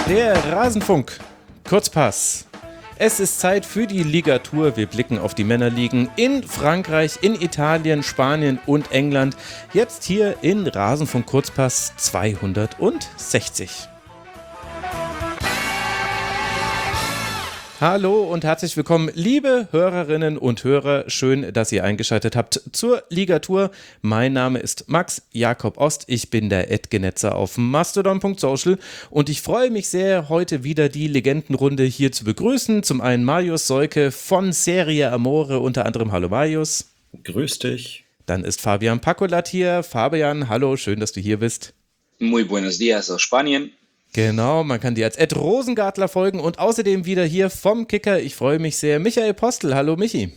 Der Rasenfunk. Kurzpass. Es ist Zeit für die Ligatur. Wir blicken auf die Männerligen in Frankreich, in Italien, Spanien und England. Jetzt hier in Rasenfunk Kurzpass 260. Hallo und herzlich willkommen, liebe Hörerinnen und Hörer. Schön, dass ihr eingeschaltet habt zur Ligatur. Mein Name ist Max Jakob Ost. Ich bin der Edgenetzer auf mastodon.social und ich freue mich sehr, heute wieder die Legendenrunde hier zu begrüßen. Zum einen Marius Seuke von Serie Amore, unter anderem. Hallo Marius. Grüß dich. Dann ist Fabian Pacolat hier. Fabian, hallo, schön, dass du hier bist. Muy buenos días aus Spanien. Genau, man kann dir als Ed Rosengartler folgen und außerdem wieder hier vom Kicker. Ich freue mich sehr. Michael Postel, hallo Michi.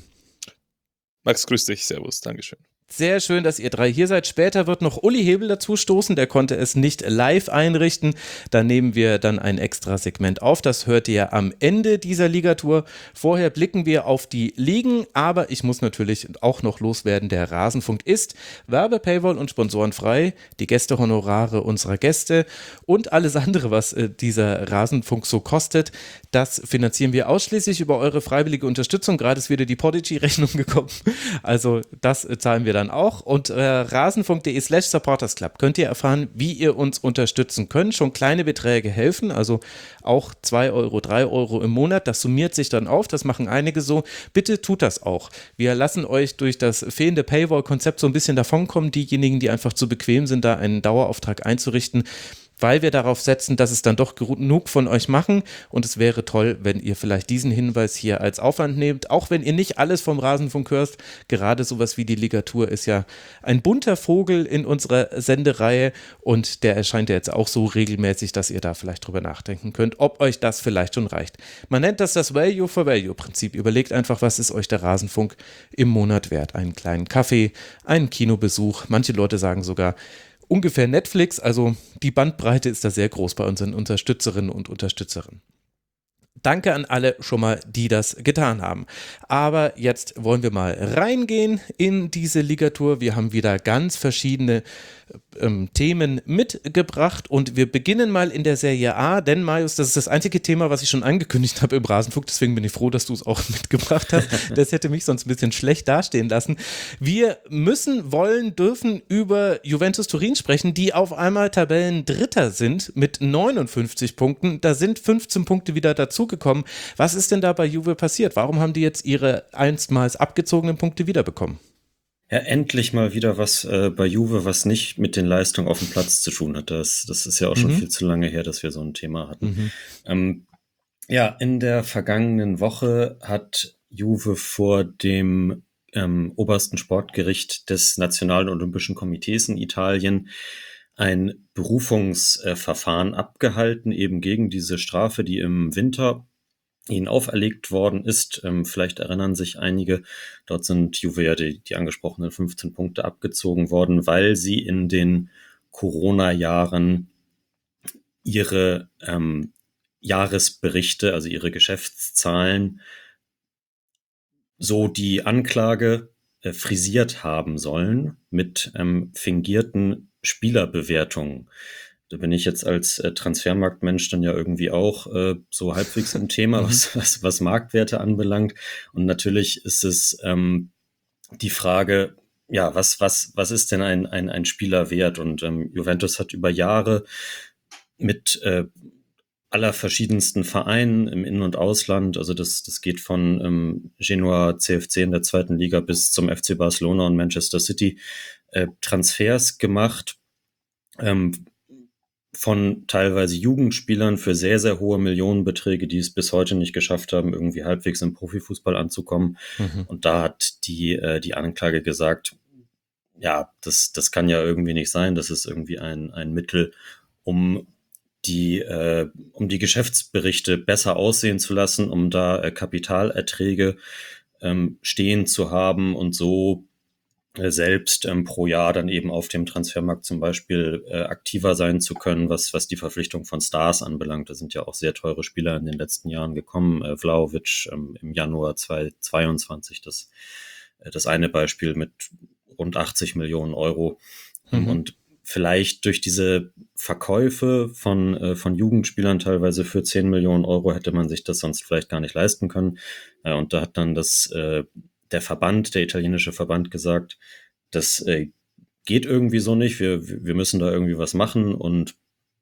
Max, grüß dich, servus, Dankeschön. Sehr schön, dass ihr drei hier seid. Später wird noch Uli Hebel dazu stoßen, der konnte es nicht live einrichten. Da nehmen wir dann ein extra Segment auf, das hört ihr am Ende dieser Ligatur. Vorher blicken wir auf die Ligen, aber ich muss natürlich auch noch loswerden, der Rasenfunk ist Werbe-Paywall und sponsorenfrei. Die Gästehonorare unserer Gäste und alles andere, was dieser Rasenfunk so kostet, das finanzieren wir ausschließlich über eure freiwillige Unterstützung. Gerade ist wieder die Podigy-Rechnung gekommen, also das zahlen wir dann auch. Und rasenfunk.de/supportersclub könnt ihr erfahren, wie ihr uns unterstützen könnt. Schon kleine Beträge helfen, also auch 2 Euro, 3 Euro im Monat. Das summiert sich dann auf, das machen einige so. Bitte tut das auch. Wir lassen euch durch das fehlende Paywall-Konzept so ein bisschen davonkommen. Diejenigen, die einfach zu bequem sind, da einen Dauerauftrag einzurichten, weil wir darauf setzen, dass es dann doch genug von euch machen und es wäre toll, wenn ihr vielleicht diesen Hinweis hier als Aufwand nehmt, auch wenn ihr nicht alles vom Rasenfunk hört. Gerade sowas wie die Ligatur ist ja ein bunter Vogel in unserer Sendereihe und der erscheint ja jetzt auch so regelmäßig, dass ihr da vielleicht drüber nachdenken könnt, ob euch das vielleicht schon reicht. Man nennt das Value-for-Value-Prinzip. Überlegt einfach, was ist euch der Rasenfunk im Monat wert? Einen kleinen Kaffee, einen Kinobesuch, manche Leute sagen sogar ungefähr Netflix, also die Bandbreite ist da sehr groß bei unseren Unterstützerinnen und Unterstützern. Danke an alle schon mal, die das getan haben. Aber jetzt wollen wir mal reingehen in diese Ligatur. Wir haben wieder ganz verschiedene Themen mitgebracht und wir beginnen mal in der Serie A, denn Marius, das ist das einzige Thema, was ich schon angekündigt habe im Rasenfunk, deswegen bin ich froh, dass du es auch mitgebracht hast. Das hätte mich sonst ein bisschen schlecht dastehen lassen. Wir müssen, wollen, dürfen über Juventus Turin sprechen, die auf einmal Tabellendritter sind mit 59 Punkten. Da sind 15 Punkte wieder dazugekommen. Was ist denn da bei Juve passiert? Warum haben die jetzt ihre einstmals abgezogenen Punkte wiederbekommen? Ja, endlich mal wieder was bei Juve, was nicht mit den Leistungen auf dem Platz zu tun hat. Das ist ja auch schon viel zu lange her, dass wir so ein Thema hatten. Ja, in der vergangenen Woche hat Juve vor dem obersten Sportgericht des Nationalen Olympischen Komitees in Italien ein Berufungsverfahren abgehalten, eben gegen diese Strafe, die im Winter ihnen auferlegt worden ist. Vielleicht erinnern sich einige, dort sind Juve ja die angesprochenen 15 Punkte abgezogen worden, weil sie in den Corona-Jahren ihre Jahresberichte, also ihre Geschäftszahlen, so die Anklage frisiert haben sollen mit fingierten Spielerbewertungen. Da bin ich jetzt als Transfermarktmensch dann ja irgendwie auch so halbwegs im Thema, was Marktwerte anbelangt. Und natürlich ist es die Frage, ja, was ist denn ein Spieler wert? Und Juventus hat über Jahre mit aller verschiedensten Vereinen im In- und Ausland, also das geht von Genoa CFC in der 2. Liga bis zum FC Barcelona und Manchester City, Transfers gemacht, von teilweise Jugendspielern für sehr, sehr hohe Millionenbeträge, die es bis heute nicht geschafft haben, irgendwie halbwegs im Profifußball anzukommen. Und da hat die Anklage gesagt, ja, das kann ja irgendwie nicht sein. Das ist irgendwie ein Mittel, um die Geschäftsberichte besser aussehen zu lassen, um da Kapitalerträge stehen zu haben und so selbst pro Jahr dann eben auf dem Transfermarkt zum Beispiel aktiver sein zu können, was die Verpflichtung von Stars anbelangt. Da sind ja auch sehr teure Spieler in den letzten Jahren gekommen. Vlahovic im Januar 2022, das eine Beispiel mit rund 80 Millionen Euro. Und vielleicht durch diese Verkäufe von Jugendspielern teilweise für 10 Millionen Euro hätte man sich das sonst vielleicht gar nicht leisten können. Und da hat dann der italienische Verband gesagt, das geht irgendwie so nicht, wir müssen da irgendwie was machen und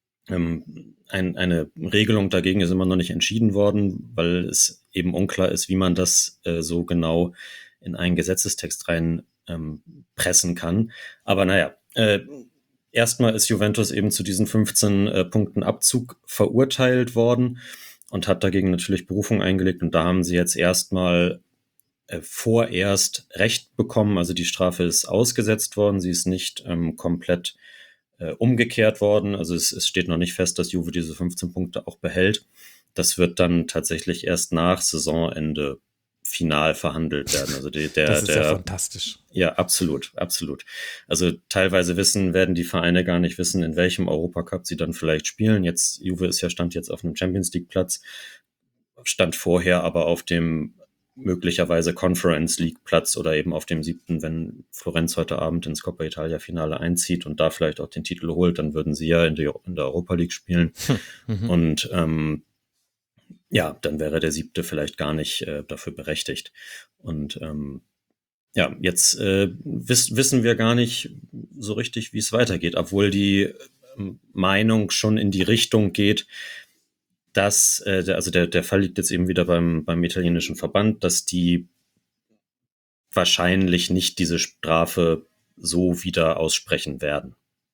eine Regelung dagegen ist immer noch nicht entschieden worden, weil es eben unklar ist, wie man das so genau in einen Gesetzestext rein pressen kann. Aber naja, erstmal ist Juventus eben zu diesen 15 Punkten Abzug verurteilt worden und hat dagegen natürlich Berufung eingelegt. Und da haben sie jetzt erstmal vorerst Recht bekommen. Also die Strafe ist ausgesetzt worden. Sie ist nicht komplett umgekehrt worden. Also es steht noch nicht fest, dass Juve diese 15 Punkte auch behält. Das wird dann tatsächlich erst nach Saisonende final verhandelt werden. Also das ist ja fantastisch. Ja, absolut, absolut. Also teilweise werden die Vereine gar nicht wissen, in welchem Europacup sie dann vielleicht spielen. Juve stand jetzt auf einem Champions League Platz, stand vorher aber auf dem möglicherweise Conference League Platz oder eben auf dem 7., wenn Florenz heute Abend ins Coppa Italia Finale einzieht und da vielleicht auch den Titel holt, dann würden sie ja in der Europa League spielen. Und dann wäre der 7. vielleicht gar nicht dafür berechtigt. Und jetzt wissen wir gar nicht so richtig, wie es weitergeht, obwohl die Meinung schon in die Richtung geht, dass, der Fall liegt jetzt eben wieder beim italienischen Verband, dass die wahrscheinlich nicht diese Strafe so wieder aussprechen werden.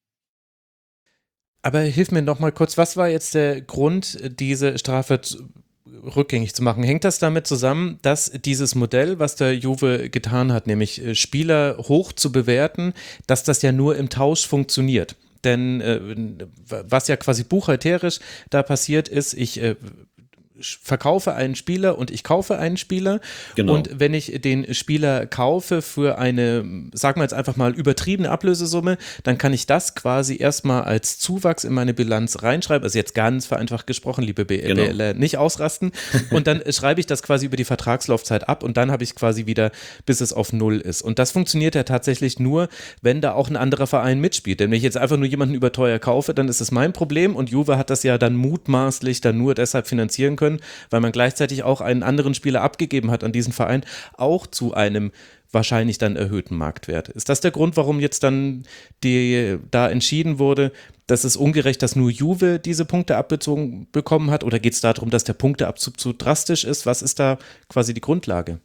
Aber hilf mir noch mal kurz, was war jetzt der Grund, diese Strafe rückgängig zu machen? Hängt das damit zusammen, dass dieses Modell, was der Juve getan hat, nämlich Spieler hoch zu bewerten, dass das ja nur im Tausch funktioniert? Denn was ja quasi buchhalterisch da passiert ist, ich verkaufe einen Spieler und ich kaufe einen Spieler. Genau. Und wenn ich den Spieler kaufe für eine, sagen wir jetzt einfach mal, übertriebene Ablösesumme, dann kann ich das quasi erstmal als Zuwachs in meine Bilanz reinschreiben. Also jetzt ganz vereinfacht gesprochen, liebe BLer, nicht ausrasten. Und dann schreibe ich das quasi über die Vertragslaufzeit ab und dann habe ich quasi wieder, bis es auf 0 ist. Und das funktioniert ja tatsächlich nur, wenn da auch ein anderer Verein mitspielt. Denn wenn ich jetzt einfach nur jemanden überteuer kaufe, dann ist es mein Problem und Juve hat das ja dann mutmaßlich dann nur deshalb finanzieren können, weil man gleichzeitig auch einen anderen Spieler abgegeben hat an diesen Verein, auch zu einem wahrscheinlich dann erhöhten Marktwert. Ist das der Grund, warum jetzt dann da entschieden wurde, dass es ungerecht, dass nur Juve diese Punkte abbezogen bekommen hat? Oder geht es darum, dass der Punkteabzug zu drastisch ist? Was ist da quasi die Grundlage?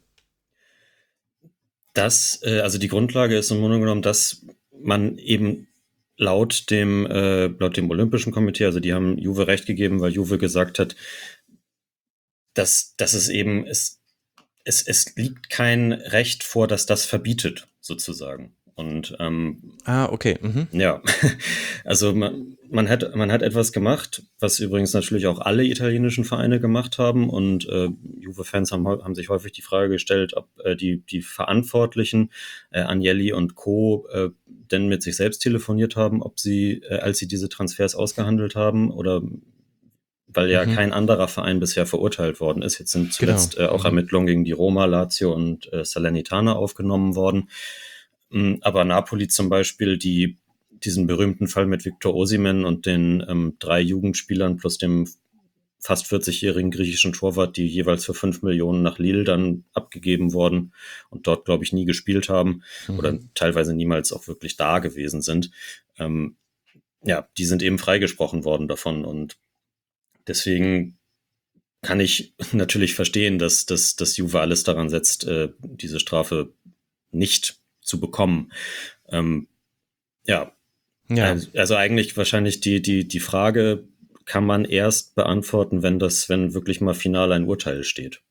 Also die Grundlage ist im Grunde genommen, dass man eben laut dem Olympischen Komitee, also die haben Juve recht gegeben, weil Juve gesagt hat, dass es eben es liegt kein Recht vor, dass das verbietet, sozusagen. Und okay. Ja, also man hat etwas gemacht, was übrigens natürlich auch alle italienischen Vereine gemacht haben. Und Juve-Fans haben sich häufig die Frage gestellt, ob die Verantwortlichen, Agnelli und Co., denn mit sich selbst telefoniert haben, ob sie, als sie diese Transfers ausgehandelt haben, oder weil ja kein anderer Verein bisher verurteilt worden ist. Jetzt sind zuletzt auch Ermittlungen gegen die Roma, Lazio und Salernitana aufgenommen worden. Aber Napoli zum Beispiel, diesen berühmten Fall mit Victor Osimhen und den 3 Jugendspielern plus dem fast 40-jährigen griechischen Torwart, die jeweils für 5 Millionen nach Lille dann abgegeben wurden und dort, glaube ich, nie gespielt haben oder teilweise niemals auch wirklich da gewesen sind. Die sind eben freigesprochen worden davon und deswegen kann ich natürlich verstehen, dass Juve alles daran setzt, diese Strafe nicht zu bekommen. Also eigentlich wahrscheinlich die Frage kann man erst beantworten, wenn wirklich mal final ein Urteil steht.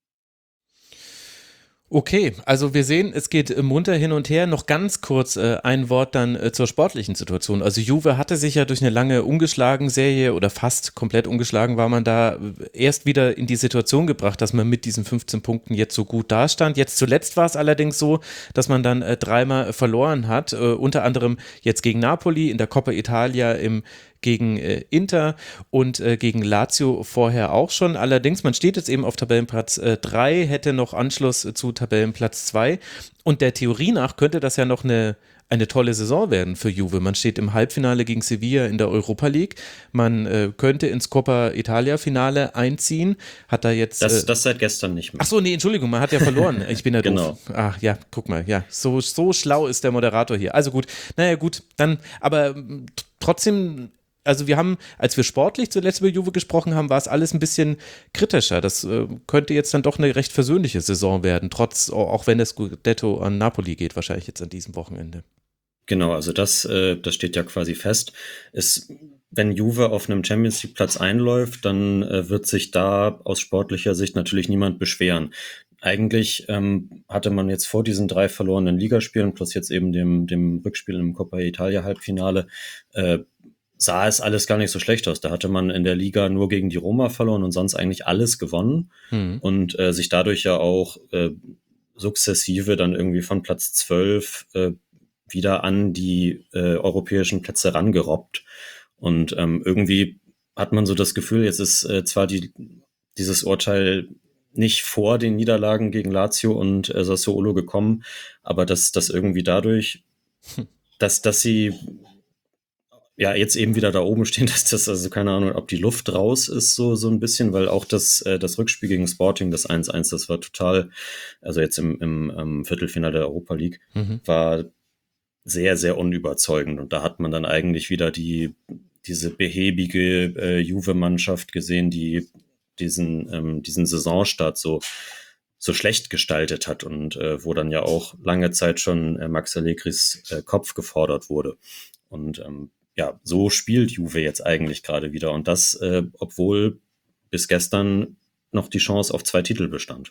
Okay, also wir sehen, es geht munter hin und her. Noch ganz kurz ein Wort dann zur sportlichen Situation. Also Juve hatte sich ja durch eine lange ungeschlagen Serie oder fast komplett ungeschlagen war man da erst wieder in die Situation gebracht, dass man mit diesen 15 Punkten jetzt so gut dastand. Jetzt zuletzt war es allerdings so, dass man dann 3-mal verloren hat, unter anderem jetzt gegen Napoli in der Coppa Italia im gegen Inter und gegen Lazio vorher auch schon. Allerdings, man steht jetzt eben auf Tabellenplatz 3, hätte noch Anschluss zu Tabellenplatz 2 und der Theorie nach könnte das ja noch eine tolle Saison werden für Juve. Man steht im Halbfinale gegen Sevilla in der Europa League. Man könnte ins Coppa Italia Finale einziehen. Hat da jetzt. Das seit gestern nicht mehr. Ach so, nee, Entschuldigung, man hat ja verloren. Ich bin ja Genau. doof. Ach ja, guck mal, ja, so schlau ist der Moderator hier. Also gut, naja gut, dann, aber trotzdem. Also wir haben, als wir sportlich zuletzt über Juve gesprochen haben, war es alles ein bisschen kritischer. Das könnte jetzt dann doch eine recht versöhnliche Saison werden, auch wenn das Scudetto an Napoli geht, wahrscheinlich jetzt an diesem Wochenende. Genau, also das steht ja quasi fest. Wenn Juve auf einem Champions League Platz einläuft, dann wird sich da aus sportlicher Sicht natürlich niemand beschweren. Eigentlich hatte man jetzt vor diesen 3 verlorenen Ligaspielen plus jetzt eben dem Rückspiel im Coppa Italia Halbfinale sah es alles gar nicht so schlecht aus. Da hatte man in der Liga nur gegen die Roma verloren und sonst eigentlich alles gewonnen und sich dadurch ja auch sukzessive dann irgendwie von Platz 12 wieder an die europäischen Plätze rangerobbt. Und irgendwie hat man so das Gefühl, jetzt ist zwar dieses Urteil nicht vor den Niederlagen gegen Lazio und Sassuolo gekommen, aber dass irgendwie dadurch, dass sie ja jetzt eben wieder da oben stehen, dass das, also keine Ahnung, ob die Luft raus ist, so ein bisschen, weil auch das Rückspiel gegen Sporting, das 1-1, das war total, also jetzt im Viertelfinale der Europa League, war sehr, sehr unüberzeugend. Und da hat man dann eigentlich wieder diese behäbige Juve-Mannschaft gesehen, die diesen Saisonstart so schlecht gestaltet hat und wo dann ja auch lange Zeit schon Max Allegris Kopf gefordert wurde. Und ja, so spielt Juve jetzt eigentlich gerade wieder. Und das, obwohl bis gestern noch die Chance auf 2 Titel bestand.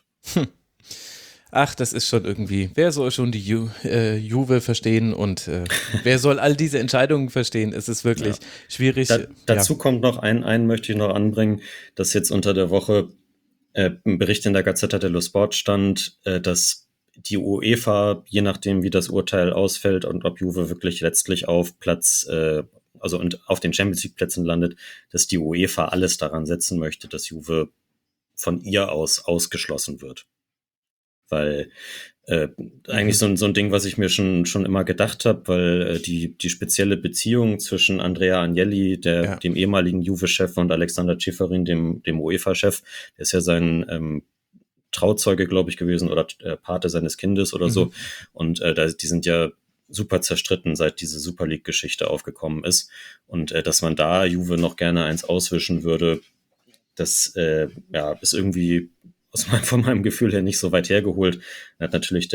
Ach, das ist schon irgendwie, wer soll schon die Juve verstehen und wer soll all diese Entscheidungen verstehen? Es ist wirklich schwierig. Dazu kommt noch einen möchte ich noch anbringen, dass jetzt unter der Woche ein Bericht in der Gazzetta dello Sport stand, dass die UEFA, je nachdem wie das Urteil ausfällt und ob Juve wirklich letztlich auf Platz, also und auf den Champions League Plätzen landet, dass die UEFA alles daran setzen möchte, dass Juve von ihr aus ausgeschlossen wird. Weil eigentlich so ein Ding, was ich mir schon immer gedacht habe, weil die spezielle Beziehung zwischen Andrea Agnelli, dem ehemaligen Juve-Chef, und Alexander Ceferin, dem UEFA-Chef, der ist ja sein Trauzeuge, glaube ich, gewesen oder Pate seines Kindes oder so. Und die sind ja super zerstritten, seit diese Super League-Geschichte aufgekommen ist. Und dass man da Juve noch gerne eins auswischen würde, das ist irgendwie von meinem Gefühl her nicht so weit hergeholt. Da hat natürlich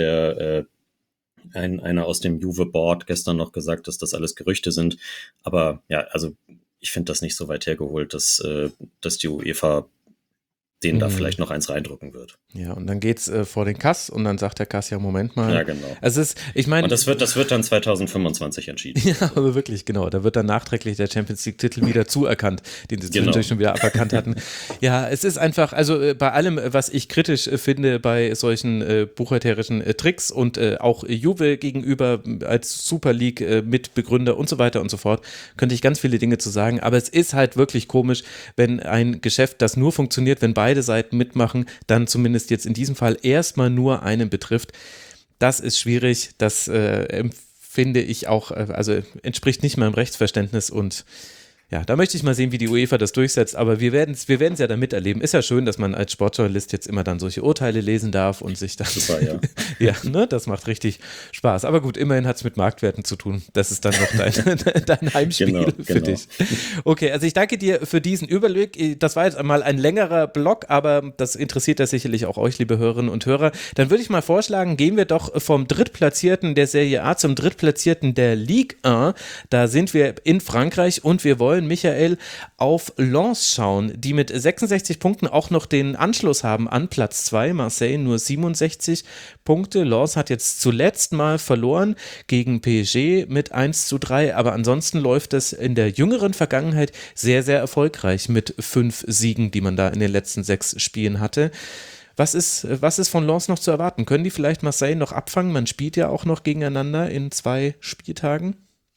einer aus dem Juve-Board gestern noch gesagt, dass das alles Gerüchte sind. Aber ja, also ich finde das nicht so weit hergeholt, dass die UEFA denen da vielleicht noch eins reindrücken wird. Ja, und dann geht's vor den Kass und dann sagt der Kass, ja, Moment mal. Ja, genau. Also ich meine, und das wird dann 2025 entschieden. Ja, aber wirklich, genau. Da wird dann nachträglich der Champions League-Titel wieder zuerkannt, den sie zwischendurch schon wieder aberkannt hatten. Ja, es ist einfach, also bei allem, was ich kritisch finde bei solchen buchhalterischen Tricks und auch Juve gegenüber als Super League Mitbegründer und so weiter und so fort, könnte ich ganz viele Dinge zu sagen. Aber es ist halt wirklich komisch, wenn ein Geschäft, das nur funktioniert, wenn beide Seiten mitmachen, dann zumindest jetzt in diesem Fall erstmal nur einen betrifft. Das ist schwierig, das empfinde ich auch, also entspricht nicht meinem Rechtsverständnis und ja, da möchte ich mal sehen, wie die UEFA das durchsetzt, aber wir werden es ja dann miterleben. Ist ja schön, dass man als Sportjournalist jetzt immer dann solche Urteile lesen darf und sich dann, super, ja. Ja, ne, das macht richtig Spaß. Aber gut, immerhin hat es mit Marktwerten zu tun. Das ist dann noch dein Heimspiel für dich. Okay, also ich danke dir für diesen Überblick. Das war jetzt einmal ein längerer Block, aber das interessiert ja sicherlich auch euch, liebe Hörerinnen und Hörer. Dann würde ich mal vorschlagen, gehen wir doch vom Drittplatzierten der Serie A zum Drittplatzierten der Ligue 1. Da sind wir in Frankreich und wir wollen, Michael, auf Lens schauen, die mit 66 Punkten auch noch den Anschluss haben an Platz 2. Marseille nur 67 Punkte. Lens hat jetzt zuletzt mal verloren gegen PSG mit 1:3, aber ansonsten läuft es in der jüngeren Vergangenheit sehr, sehr erfolgreich mit 5 Siegen, die man da in den letzten 6 Spielen hatte. Was ist von Lens noch zu erwarten? Können die vielleicht Marseille noch abfangen? Man spielt ja auch noch gegeneinander in 2 Spieltagen.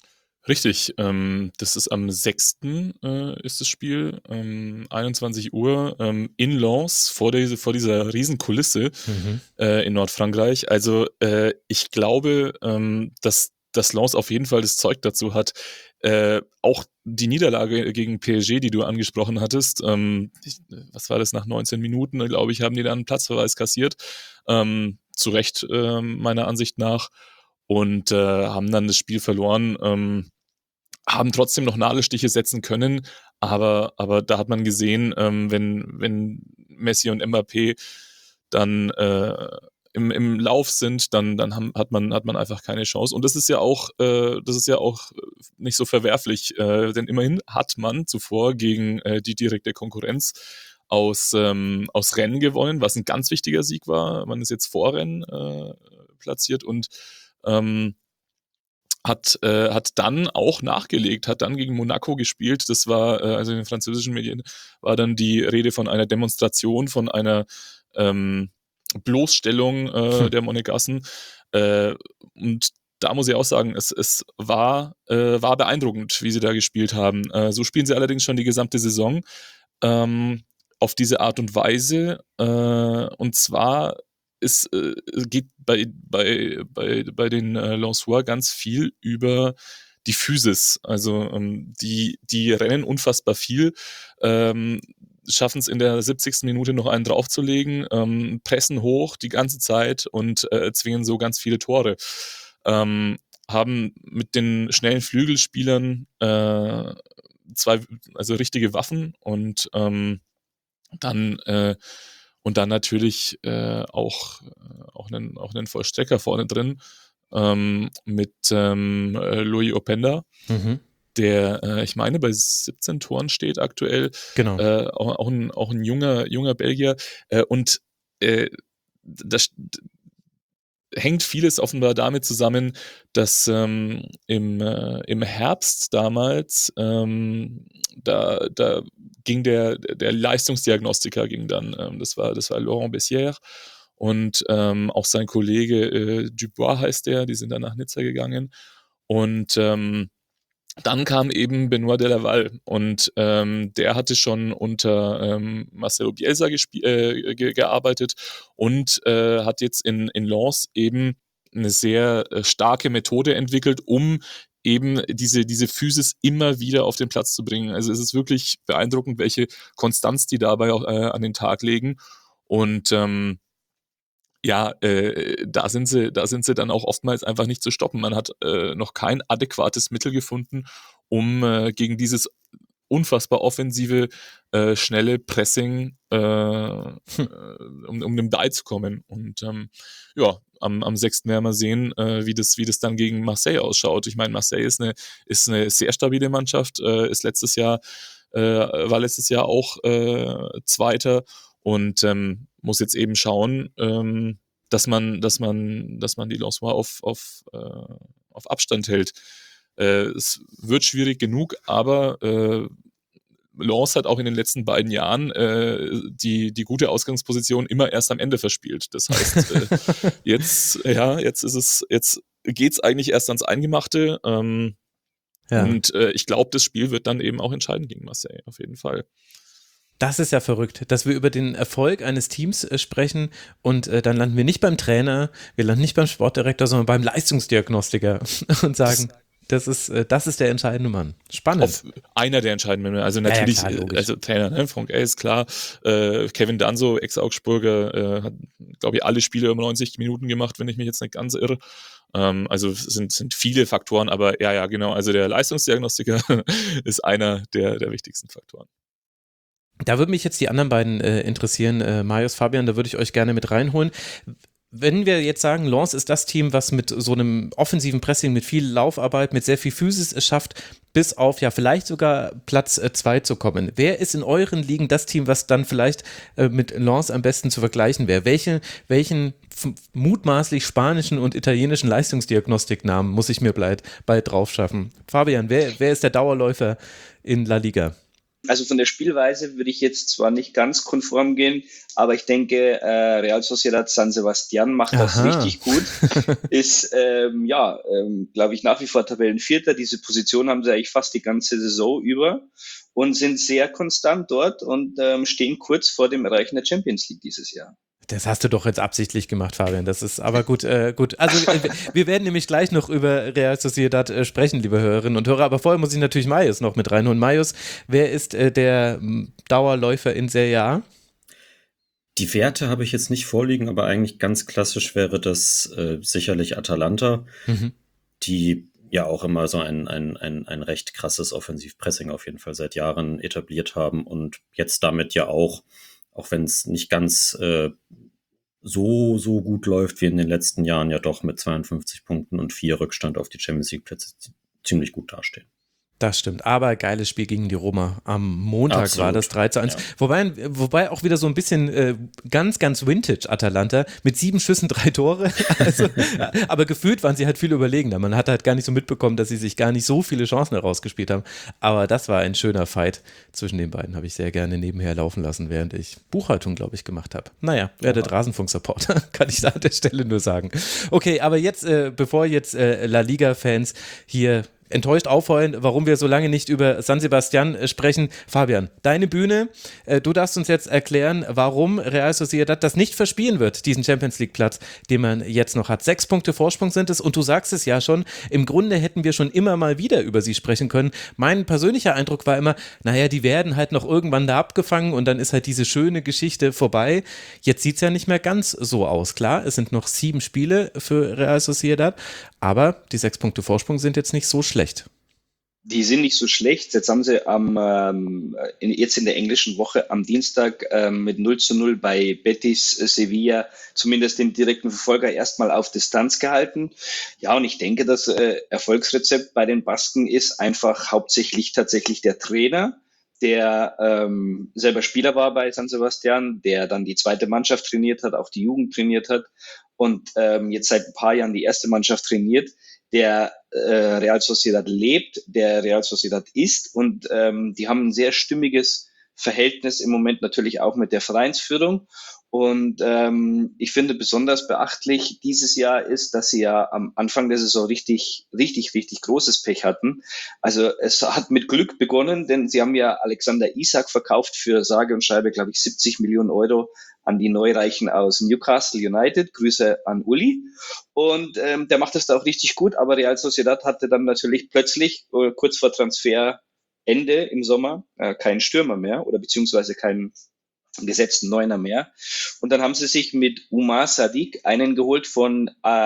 Richtig, das ist am 6. Ist das Spiel, 21 Uhr in Lens vor dieser riesen Kulisse in Nordfrankreich. Also ich glaube, dass Lens auf jeden Fall das Zeug dazu hat. Auch die Niederlage gegen PSG, die du angesprochen hattest, was war das, nach 19 Minuten, glaube ich, haben die dann einen Platzverweis kassiert. Zu Recht meiner Ansicht nach. Und haben dann das Spiel verloren, haben trotzdem noch Nadelstiche setzen können, aber da hat man gesehen, wenn Messi und Mbappé dann im Lauf sind, dann hat man einfach keine Chance. Und das ist ja auch nicht so verwerflich, denn immerhin hat man zuvor gegen die direkte Konkurrenz aus Rennen gewonnen, was ein ganz wichtiger Sieg war. Man ist jetzt vor Rennen platziert und hat dann auch nachgelegt, hat dann gegen Monaco gespielt. Das war, also in den französischen Medien, war dann die Rede von einer Demonstration, von einer Bloßstellung der Monegassen. Und da muss ich auch sagen, es war beeindruckend, wie sie da gespielt haben. So spielen sie allerdings schon die gesamte Saison auf diese Art und Weise. Und zwar geht bei den Lensois ganz viel über die Physis. Also die rennen unfassbar viel, schaffen es in der 70. Minute noch einen draufzulegen, pressen hoch die ganze Zeit und zwingen so ganz viele Tore. Haben mit den schnellen Flügelspielern zwei, also richtige Waffen und dann natürlich auch einen Vollstrecker vorne drin mit Louis Openda, der, ich meine, bei 17 Toren steht aktuell. Genau. Auch ein junger Belgier. Und das hängt vieles offenbar damit zusammen, dass im Herbst damals da ging der Leistungsdiagnostiker ging dann, das war Laurent Bessières und auch sein Kollege Dubois heißt der, die sind dann nach Nizza gegangen und dann kam eben Benoît Delaval und der hatte schon unter Marcelo Bielsa gearbeitet und hat jetzt in Lens eben eine sehr starke Methode entwickelt, um eben diese Physis immer wieder auf den Platz zu bringen. Also es ist wirklich beeindruckend, welche Konstanz die dabei auch an den Tag legen. Und da sind sie dann auch oftmals einfach nicht zu stoppen. Man hat noch kein adäquates Mittel gefunden, um gegen dieses unfassbar offensive, schnelle Pressing um den Ball zu kommen. Und am 6. werden wir sehen, wie das dann gegen Marseille ausschaut. Ich meine, Marseille ist eine sehr stabile Mannschaft, war letztes Jahr auch Zweiter und muss jetzt eben schauen, dass man die Lensois auf Abstand hält. Es wird schwierig genug, aber Lens hat auch in den letzten beiden Jahren die gute Ausgangsposition immer erst am Ende verspielt. Das heißt, jetzt geht's eigentlich erst ans Eingemachte. Und ich glaube, das Spiel wird dann eben auch entscheiden gegen Marseille, auf jeden Fall. Das ist ja verrückt, dass wir über den Erfolg eines Teams sprechen und dann landen wir nicht beim Trainer, wir landen nicht beim Sportdirektor, sondern beim Leistungsdiagnostiker und sagen, das ist der entscheidende Mann. Spannend. Einer der entscheidenden Männer. Also natürlich, also Trainer, ne? Franck ist klar. Kevin Danso, Ex-Augsburger, hat, glaube ich, alle Spiele um 90 Minuten gemacht, wenn ich mich jetzt nicht ganz irre. Also es sind viele Faktoren, aber ja, genau. Also der Leistungsdiagnostiker ist einer der wichtigsten Faktoren. Da würden mich jetzt die anderen beiden interessieren, Marius, Fabian, da würde ich euch gerne mit reinholen. Wenn wir jetzt sagen, Lens ist das Team, was mit so einem offensiven Pressing, mit viel Laufarbeit, mit sehr viel Physis es schafft, bis auf ja vielleicht sogar Platz 2 zu kommen. Wer ist in euren Ligen das Team, was dann vielleicht mit Lens am besten zu vergleichen wäre? Welchen mutmaßlich spanischen und italienischen Leistungsdiagnostiknamen muss ich mir bald drauf schaffen? Fabian, wer ist der Dauerläufer in La Liga? Also von der Spielweise würde ich jetzt zwar nicht ganz konform gehen, aber ich denke, Real Sociedad San Sebastian macht das richtig gut. Ist, glaube ich, nach wie vor Tabellenvierter. Diese Position haben sie eigentlich fast die ganze Saison über und sind sehr konstant dort und stehen kurz vor dem Erreichen der Champions League dieses Jahr. Das hast du doch jetzt absichtlich gemacht, Fabian. Das ist aber gut. Gut. Also wir werden nämlich gleich noch über Real Sociedad sprechen, liebe Hörerinnen und Hörer. Aber vorher muss ich natürlich Marius noch mit reinholen. Marius, wer ist der Dauerläufer in Serie A? Die Werte habe ich jetzt nicht vorliegen, aber eigentlich ganz klassisch wäre das sicherlich Atalanta, die ja auch immer so ein recht krasses Offensivpressing auf jeden Fall seit Jahren etabliert haben und jetzt damit ja auch wenn es nicht ganz so gut läuft wie in den letzten Jahren, ja doch mit 52 Punkten und 4 Rückstand auf die Champions League Plätze ziemlich gut dastehen. Das stimmt, aber geiles Spiel gegen die Roma. Am Montag Absolut. War das 3:1. Ja. Wobei auch wieder so ein bisschen ganz Vintage Atalanta mit 7 Schüssen, 3 Tore. Also, aber gefühlt waren sie halt viel überlegener. Man hat halt gar nicht so mitbekommen, dass sie sich gar nicht so viele Chancen herausgespielt haben. Aber das war ein schöner Fight zwischen den beiden. Habe ich sehr gerne nebenher laufen lassen, während ich Buchhaltung, glaube ich, gemacht habe. Naja, werdet Rasenfunk-Supporter, kann ich da an der Stelle nur sagen. Okay, aber jetzt, bevor jetzt La Liga-Fans hier enttäuscht aufheulen, warum wir so lange nicht über San Sebastian sprechen. Fabian, deine Bühne. Du darfst uns jetzt erklären, warum Real Sociedad das nicht verspielen wird, diesen Champions-League-Platz, den man jetzt noch hat. 6 Punkte Vorsprung sind es und du sagst es ja schon, im Grunde hätten wir schon immer mal wieder über sie sprechen können. Mein persönlicher Eindruck war immer, naja, die werden halt noch irgendwann da abgefangen und dann ist halt diese schöne Geschichte vorbei. Jetzt sieht es ja nicht mehr ganz so aus. Klar, es sind noch 7 Spiele für Real Sociedad, aber die 6 Punkte Vorsprung sind jetzt nicht so schlecht. Die sind nicht so schlecht. Jetzt haben sie jetzt in der englischen Woche am Dienstag mit 0:0 bei Betis Sevilla zumindest den direkten Verfolger erstmal auf Distanz gehalten. Ja, und ich denke, das Erfolgsrezept bei den Basken ist einfach hauptsächlich tatsächlich der Trainer, der selber Spieler war bei San Sebastian, der dann die zweite Mannschaft trainiert hat, auch die Jugend trainiert hat und jetzt seit ein paar Jahren die erste Mannschaft trainiert, der Real Sociedad lebt, der Real Sociedad ist und die haben ein sehr stimmiges Verhältnis im Moment natürlich auch mit der Vereinsführung. Und ich finde besonders beachtlich dieses Jahr ist, dass sie ja am Anfang der Saison richtig großes Pech hatten. Also es hat mit Glück begonnen, denn sie haben ja Alexander Isak verkauft für sage und schreibe, glaube ich, 70 Millionen Euro an die Neureichen aus Newcastle United. Grüße an Uli. Und der macht das da auch richtig gut, aber Real Sociedad hatte dann natürlich plötzlich kurz vor Transferende im Sommer keinen Stürmer mehr oder beziehungsweise keinen gesetzten Neuner mehr. Und dann haben sie sich mit Umar Sadiq einen geholt von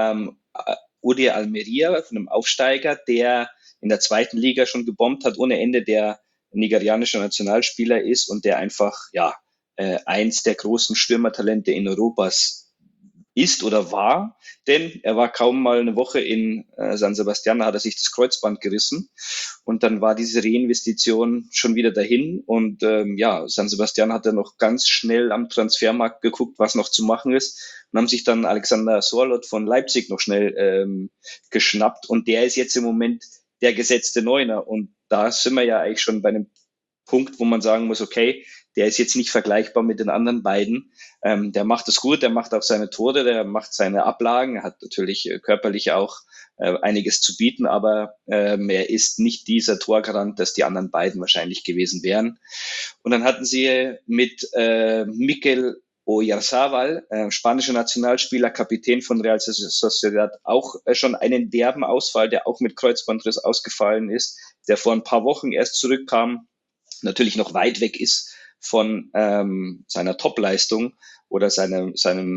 Udi Almeria, von einem Aufsteiger, der in der zweiten Liga schon gebombt hat ohne Ende, der nigerianischer Nationalspieler ist und der einfach, eins der großen Stürmertalente in Europas ist oder war, denn er war kaum mal eine Woche in San Sebastian, da hat er sich das Kreuzband gerissen und dann war diese Reinvestition schon wieder dahin und San Sebastian hat dann noch ganz schnell am Transfermarkt geguckt, was noch zu machen ist und haben sich dann Alexander Sorloth von Leipzig noch schnell geschnappt und der ist jetzt im Moment der gesetzte Neuner und da sind wir ja eigentlich schon bei einem Punkt, wo man sagen muss, okay, der ist jetzt nicht vergleichbar mit den anderen beiden. Der macht es gut, der macht auch seine Tore, der macht seine Ablagen, er hat natürlich körperlich auch einiges zu bieten, aber er ist nicht dieser Torgarant, das die anderen beiden wahrscheinlich gewesen wären. Und dann hatten sie mit Mikel Oyarzabal, spanischer Nationalspieler, Kapitän von Real Sociedad, auch schon einen derben Ausfall, der auch mit Kreuzbandriss ausgefallen ist, der vor ein paar Wochen erst zurückkam, natürlich noch weit weg ist von seiner Top-Leistung oder seinem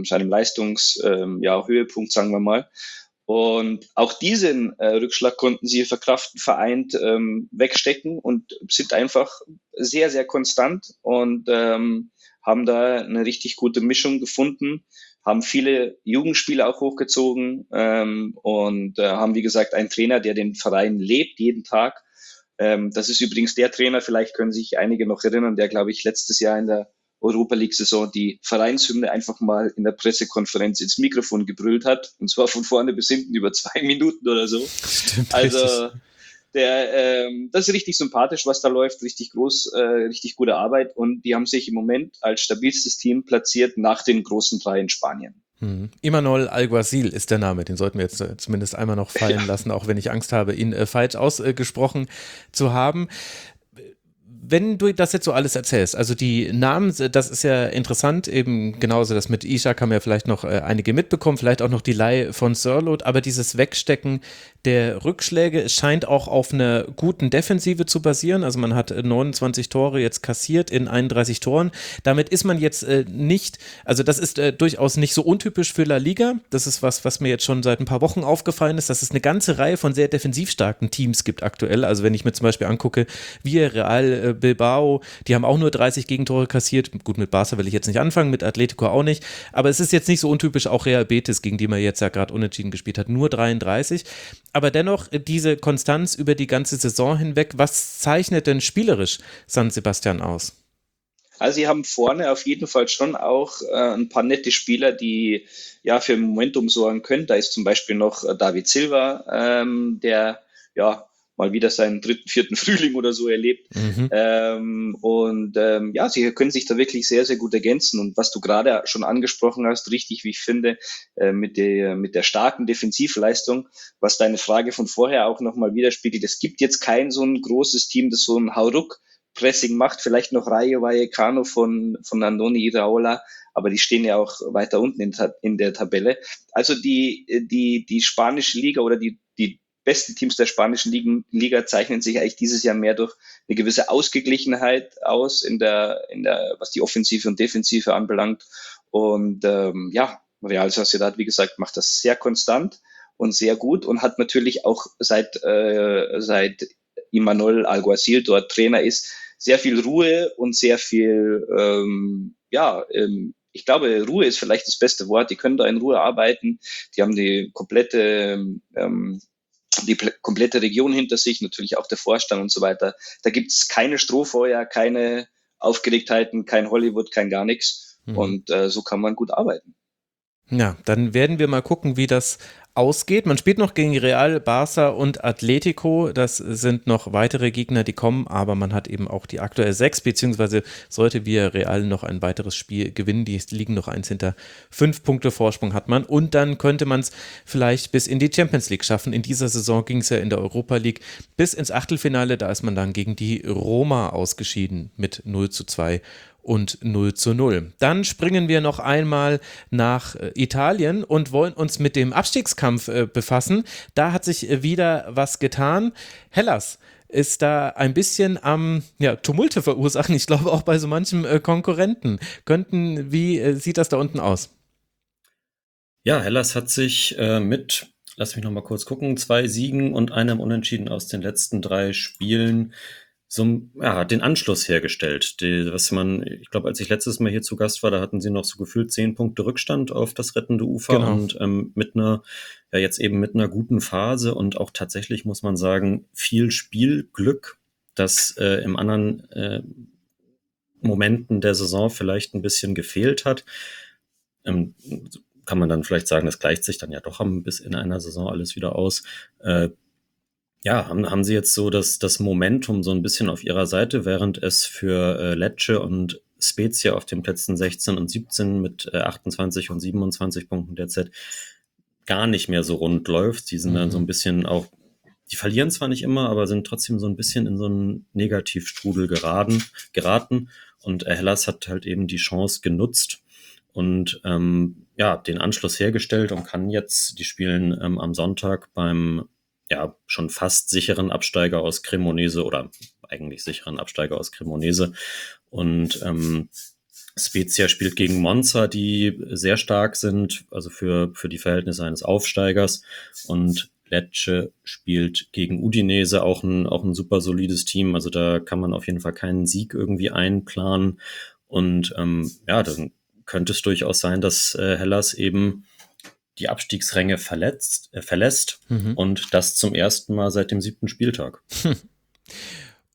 Leistungshöhepunkt, sagen wir mal. Und auch diesen Rückschlag konnten sie verkraften, vereint wegstecken und sind einfach sehr, sehr konstant und haben da eine richtig gute Mischung gefunden, haben viele Jugendspieler auch hochgezogen und haben, wie gesagt, einen Trainer, der den Verein lebt, jeden Tag. Das ist übrigens der Trainer, vielleicht können sich einige noch erinnern, der, glaube ich, letztes Jahr in der Europa League-Saison die Vereinshymne einfach mal in der Pressekonferenz ins Mikrofon gebrüllt hat. Und zwar von vorne bis hinten über 2 Minuten oder so. Stimmt, also Das ist richtig sympathisch, was da läuft, richtig groß, richtig gute Arbeit und die haben sich im Moment als stabilstes Team platziert nach den großen drei in Spanien. Imanol Alguacil ist der Name, den sollten wir jetzt zumindest einmal noch fallen lassen, auch wenn ich Angst habe, ihn falsch ausgesprochen zu haben. Wenn du das jetzt so alles erzählst, also die Namen, das ist ja interessant, eben genauso das mit Ishak haben ja vielleicht noch einige mitbekommen, vielleicht auch noch die Leihe von Sørloth, aber dieses Wegstecken der Rückschläge, es scheint auch auf einer guten Defensive zu basieren, also man hat 29 Tore jetzt kassiert in 31 Toren, damit ist man jetzt nicht, also das ist durchaus nicht so untypisch für La Liga, das ist was mir jetzt schon seit ein paar Wochen aufgefallen ist, dass es eine ganze Reihe von sehr defensiv starken Teams gibt aktuell, also wenn ich mir zum Beispiel angucke, Villarreal, Bilbao, die haben auch nur 30 Gegentore kassiert. Gut, mit Barca will ich jetzt nicht anfangen, mit Atletico auch nicht. Aber es ist jetzt nicht so untypisch, auch Real Betis, gegen die man jetzt ja gerade unentschieden gespielt hat, nur 33. Aber dennoch diese Konstanz über die ganze Saison hinweg, was zeichnet denn spielerisch San Sebastian aus? Also sie haben vorne auf jeden Fall schon auch ein paar nette Spieler, die ja für Momentum sorgen können. Da ist zum Beispiel noch David Silva, der ja mal wieder seinen 3., 4. Frühling oder so erlebt. Ja, sie können sich da wirklich sehr, sehr gut ergänzen. Und was du gerade schon angesprochen hast, richtig, wie ich finde, mit der starken Defensivleistung, was deine Frage von vorher auch nochmal widerspiegelt. Es gibt jetzt kein so ein großes Team, das so ein Hauruck-Pressing macht, vielleicht noch Rayo Vallecano von Andoni Iraola, aber die stehen ja auch weiter unten in der Tabelle. Also die spanische Liga oder die besten Teams der spanischen Liga zeichnen sich eigentlich dieses Jahr mehr durch eine gewisse Ausgeglichenheit aus was die Offensive und Defensive anbelangt. Und ja, Real Sociedad, wie gesagt, macht das sehr konstant und sehr gut und hat natürlich auch seit Imanol Alguacil dort Trainer ist, sehr viel Ruhe und sehr viel, ich glaube, Ruhe ist vielleicht das beste Wort. Die können da in Ruhe arbeiten. Die haben die komplette Region hinter sich, natürlich auch der Vorstand und so weiter. Da gibt es keine Strohfeuer, keine Aufgeregtheiten, kein Hollywood, kein gar nichts. Und so kann man gut arbeiten. Ja, dann werden wir mal gucken, wie das ausgeht. Man spielt noch gegen Real, Barca und Atletico. Das sind noch weitere Gegner, die kommen, aber man hat eben auch die aktuell 6, beziehungsweise sollte Villarreal noch ein weiteres Spiel gewinnen. Die liegen noch 1 hinter. 5 Punkte Vorsprung hat man und dann könnte man es vielleicht bis in die Champions League schaffen. In dieser Saison ging es ja in der Europa League bis ins Achtelfinale. Da ist man dann gegen die Roma ausgeschieden mit 0:2 und 0:0. Dann springen wir noch einmal nach Italien und wollen uns mit dem Abstiegskampf befassen. Da hat sich wieder was getan. Hellas ist da ein bisschen am Tumulte verursachen. Ich glaube auch bei so manchem Konkurrenten. Wie sieht das da unten aus? Ja, Hellas hat sich lass mich noch mal kurz gucken, 2 Siegen und einem Unentschieden aus den letzten 3 Spielen den Anschluss hergestellt. Ich glaube, als ich letztes Mal hier zu Gast war, da hatten sie noch so gefühlt 10 Punkte Rückstand auf das rettende Ufer und jetzt eben mit einer guten Phase und auch tatsächlich, muss man sagen, viel Spielglück, das im anderen Momenten der Saison vielleicht ein bisschen gefehlt hat. Kann man dann vielleicht sagen, das gleicht sich dann ja doch bis in einer Saison alles wieder aus. Haben sie jetzt so das Momentum so ein bisschen auf ihrer Seite, während es für Lecce und Spezia auf den Plätzen 16 und 17 mit 28 und 27 Punkten derzeit gar nicht mehr so rund läuft. Die sind dann so ein bisschen auch, die verlieren zwar nicht immer, aber sind trotzdem so ein bisschen in so einen Negativstrudel geraten. Und Hellas hat halt eben die Chance genutzt und den Anschluss hergestellt und kann jetzt, die spielen am Sonntag beim schon fast sicheren Absteiger aus Cremonese oder eigentlich sicheren Absteiger aus Cremonese. Und Spezia spielt gegen Monza, die sehr stark sind, also für die Verhältnisse eines Aufsteigers. Und Lecce spielt gegen Udinese, auch ein super solides Team. Also da kann man auf jeden Fall keinen Sieg irgendwie einplanen. Und dann könnte es durchaus sein, dass Hellas eben die Abstiegsränge verlässt und das zum ersten Mal seit dem 7. Spieltag.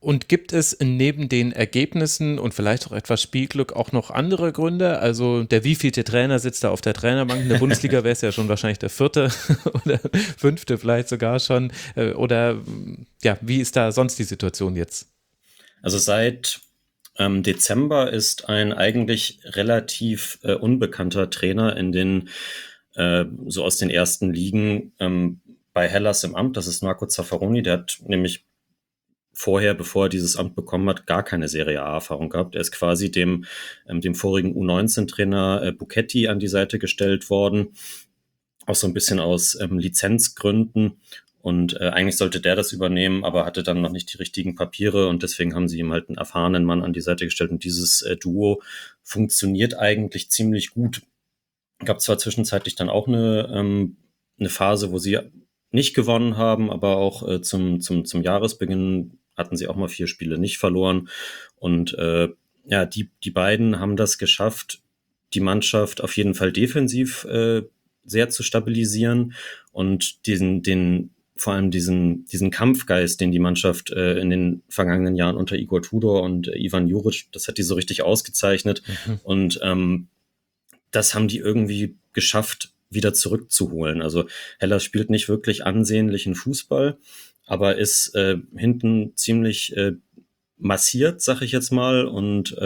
Und gibt es neben den Ergebnissen und vielleicht auch etwas Spielglück auch noch andere Gründe? Also der wievielte Trainer sitzt da auf der Trainerbank? In der Bundesliga wäre es ja schon wahrscheinlich der 4. oder 5. vielleicht sogar schon. Oder ja, wie ist da sonst die Situation jetzt? Also seit Dezember ist ein eigentlich relativ unbekannter Trainer in den so aus den ersten Ligen bei Hellas im Amt. Das ist Marco Zaffaroni. Der hat nämlich vorher, bevor er dieses Amt bekommen hat, gar keine Serie A-Erfahrung gehabt. Er ist quasi dem vorigen U19-Trainer Buchetti an die Seite gestellt worden, auch so ein bisschen aus Lizenzgründen. Und eigentlich sollte der das übernehmen, aber hatte dann noch nicht die richtigen Papiere und deswegen haben sie ihm halt einen erfahrenen Mann an die Seite gestellt. Und dieses Duo funktioniert eigentlich ziemlich gut. Gab zwar zwischenzeitlich dann auch eine Phase, wo sie nicht gewonnen haben, aber auch zum Jahresbeginn hatten sie auch mal 4 Spiele nicht verloren. Und ja, die beiden haben das geschafft, die Mannschaft auf jeden Fall defensiv sehr zu stabilisieren und vor allem diesen Kampfgeist, den die Mannschaft in den vergangenen Jahren unter Igor Tudor und Ivan Juric, das hat die so richtig ausgezeichnet. Und das haben die irgendwie geschafft, wieder zurückzuholen. Also Hellas spielt nicht wirklich ansehnlichen Fußball, aber ist hinten ziemlich massiert, sag ich jetzt mal, und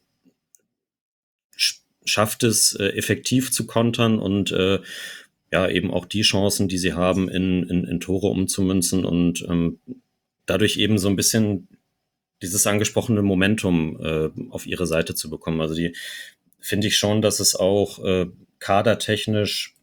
schafft es effektiv zu kontern und ja, eben auch die Chancen, die sie haben, in Tore umzumünzen und dadurch eben so ein bisschen dieses angesprochene Momentum auf ihre Seite zu bekommen. Also die finde ich schon, dass es auch kadertechnisch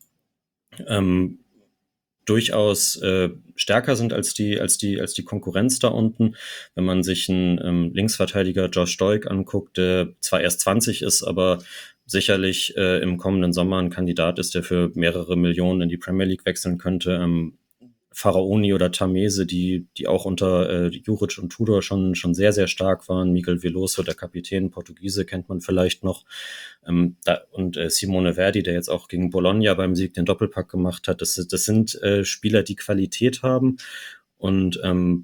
durchaus stärker sind als die Konkurrenz da unten. Wenn man sich einen Linksverteidiger Josh Stoik anguckt, der zwar erst 20 ist, aber sicherlich im kommenden Sommer ein Kandidat ist, der für mehrere Millionen in die Premier League wechseln könnte. Faraoni oder Tamese, die auch unter Juric und Tudor schon sehr, sehr stark waren. Miguel Veloso, der Kapitän, Portugiese, kennt man vielleicht noch. Und Simone Verdi, der jetzt auch gegen Bologna beim Sieg den Doppelpack gemacht hat. Das sind Spieler, die Qualität haben und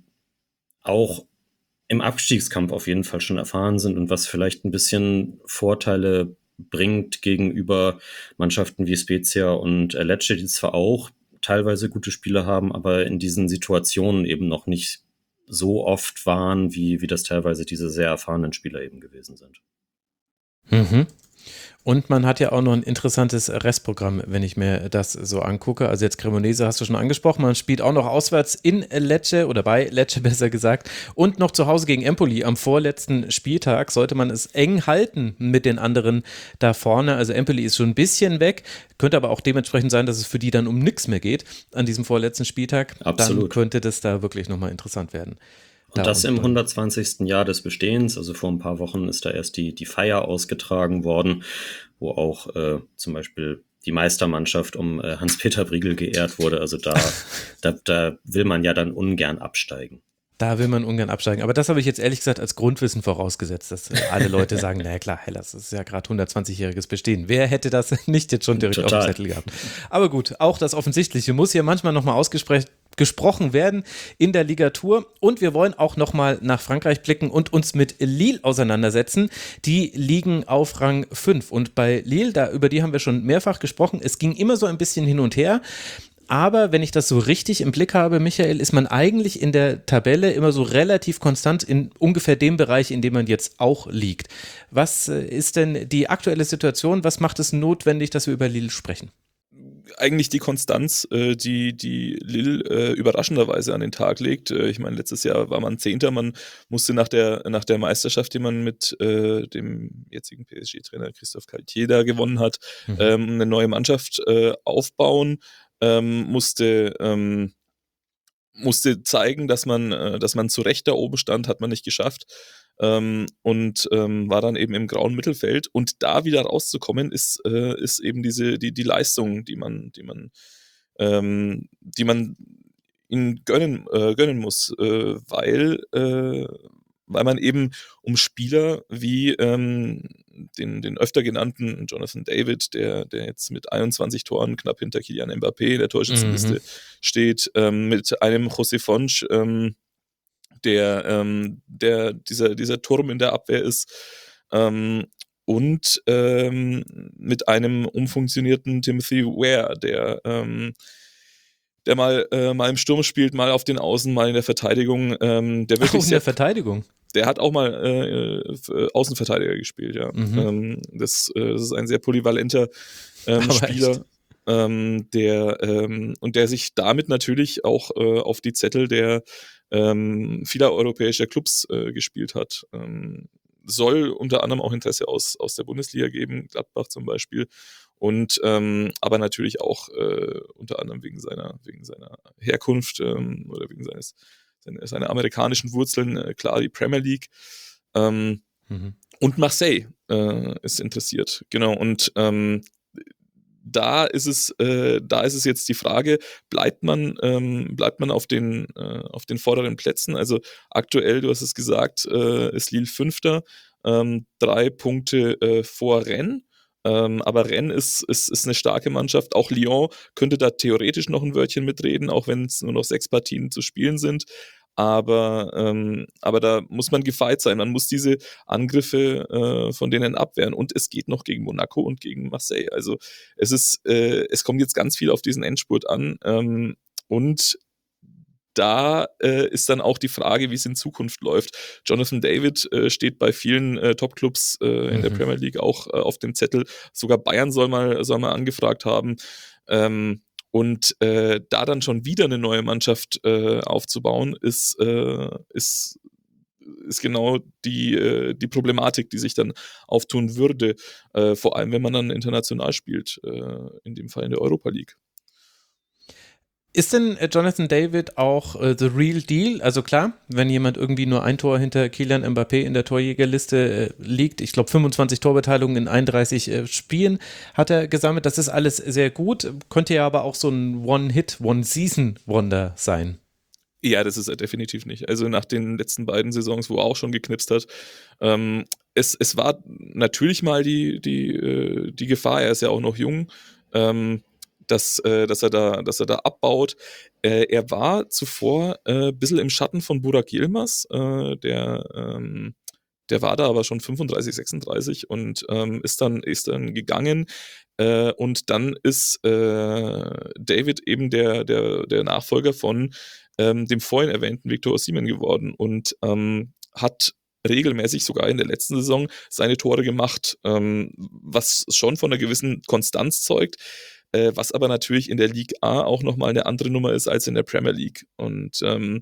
auch im Abstiegskampf auf jeden Fall schon erfahren sind und was vielleicht ein bisschen Vorteile bringt gegenüber Mannschaften wie Spezia und Lecce, die zwar auch teilweise gute Spieler haben, aber in diesen Situationen eben noch nicht so oft waren, wie das teilweise diese sehr erfahrenen Spieler eben gewesen sind. Mhm. Und man hat ja auch noch ein interessantes Restprogramm, wenn ich mir das so angucke. Also jetzt Cremonese hast du schon angesprochen, man spielt auch noch auswärts in Lecce oder bei Lecce besser gesagt und noch zu Hause gegen Empoli am vorletzten Spieltag. Sollte man es eng halten mit den anderen da vorne. Also Empoli ist schon ein bisschen weg, könnte aber auch dementsprechend sein, dass es für die dann um nichts mehr geht an diesem vorletzten Spieltag. Absolut. Dann könnte das da wirklich nochmal interessant werden. Und das im 120. Jahr des Bestehens, also vor ein paar Wochen ist da erst die Feier ausgetragen worden, wo auch zum Beispiel die Meistermannschaft um Hans-Peter Briegel geehrt wurde. Also da will man ja dann ungern absteigen. Da will man ungern absteigen. Aber das habe ich jetzt ehrlich gesagt als Grundwissen vorausgesetzt, dass alle Leute sagen, naja klar, Hellas, das ist ja gerade 120-jähriges Bestehen. Wer hätte das nicht jetzt schon direkt auf dem Zettel gehabt? Aber gut, auch das Offensichtliche muss hier manchmal nochmal gesprochen werden in der Ligatur. Und wir wollen auch nochmal nach Frankreich blicken und uns mit Lille auseinandersetzen. Die liegen auf Rang 5. Und bei Lille, über die haben wir schon mehrfach gesprochen, es ging immer so ein bisschen hin und her. Aber wenn ich das so richtig im Blick habe, Michael, ist man eigentlich in der Tabelle immer so relativ konstant in ungefähr dem Bereich, in dem man jetzt auch liegt. Was ist denn die aktuelle Situation? Was macht es notwendig, dass wir über Lille sprechen? Eigentlich die Konstanz, die Lille überraschenderweise an den Tag legt. Ich meine, letztes Jahr war man Zehnter, man musste nach der Meisterschaft, die man mit dem jetzigen PSG-Trainer Christophe Galtier da gewonnen hat, eine neue Mannschaft aufbauen. Musste zeigen, dass man zu Recht da oben stand, hat man nicht geschafft und war dann eben im grauen Mittelfeld und da wieder rauszukommen ist eben die Leistung, die man ihnen gönnen muss, weil man eben um Spieler wie den öfter genannten Jonathan David, der jetzt mit 21 Toren knapp hinter Kylian Mbappé in der Torschützenliste steht, mit einem José Fonch, dieser Turm in der Abwehr ist. Und mit einem umfunktionierten Timothy Weah, der mal im Sturm spielt, mal auf den Außen, mal in der Verteidigung. Der wirklich in der Verteidigung? Der hat auch mal Außenverteidiger gespielt, ja. Das ist ein sehr polyvalenter Spieler, der sich damit natürlich auch auf die Zettel der vieler europäischer Clubs gespielt hat. Soll unter anderem auch Interesse aus der Bundesliga geben, Gladbach zum Beispiel. Und aber natürlich auch unter anderem wegen seiner Herkunft oder wegen seiner amerikanischen Wurzeln, klar die Premier League. Und Marseille ist interessiert, genau. Und da ist es jetzt die Frage, bleibt man auf den vorderen Plätzen? Also aktuell, du hast es gesagt, ist Lille Fünfter, 3 Punkte vor Rennes. Aber Rennes ist eine starke Mannschaft. Auch Lyon könnte da theoretisch noch ein Wörtchen mitreden, auch wenn es nur noch 6 Partien zu spielen sind. Aber da muss man gefeit sein. Man muss diese Angriffe von denen abwehren. Und es geht noch gegen Monaco und gegen Marseille. Also es kommt jetzt ganz viel auf diesen Endspurt an. Und da ist dann auch die Frage, wie es in Zukunft läuft. Jonathan David steht bei vielen Top-Clubs in der Premier League auch auf dem Zettel. Sogar Bayern soll mal angefragt haben. Und da dann schon wieder eine neue Mannschaft aufzubauen, ist genau die Problematik, die sich dann auftun würde. Vor allem, wenn man dann international spielt, in dem Fall in der Europa League. Ist denn Jonathan David auch the real deal? Also klar, wenn jemand irgendwie nur ein Tor hinter Kylian Mbappé in der Torjägerliste liegt, ich glaube 25 Torbeteiligungen in 31 Spielen hat er gesammelt, das ist alles sehr gut, könnte ja aber auch so ein One-Hit, One-Season-Wonder sein. Ja, das ist er definitiv nicht. Also nach den letzten beiden Saisons, wo er auch schon geknipst hat, es war natürlich mal die Gefahr, er ist ja auch noch jung, dass er da abbaut. Er war zuvor ein bisschen im Schatten von Burak Yilmaz, der war da aber schon 35, 36 und ist dann gegangen. Und dann ist David eben der Nachfolger von dem vorhin erwähnten Victor Osimhen geworden und hat regelmäßig sogar in der letzten Saison seine Tore gemacht, was schon von einer gewissen Konstanz zeugt, was aber natürlich in der Ligue A auch nochmal eine andere Nummer ist als in der Premier League. Und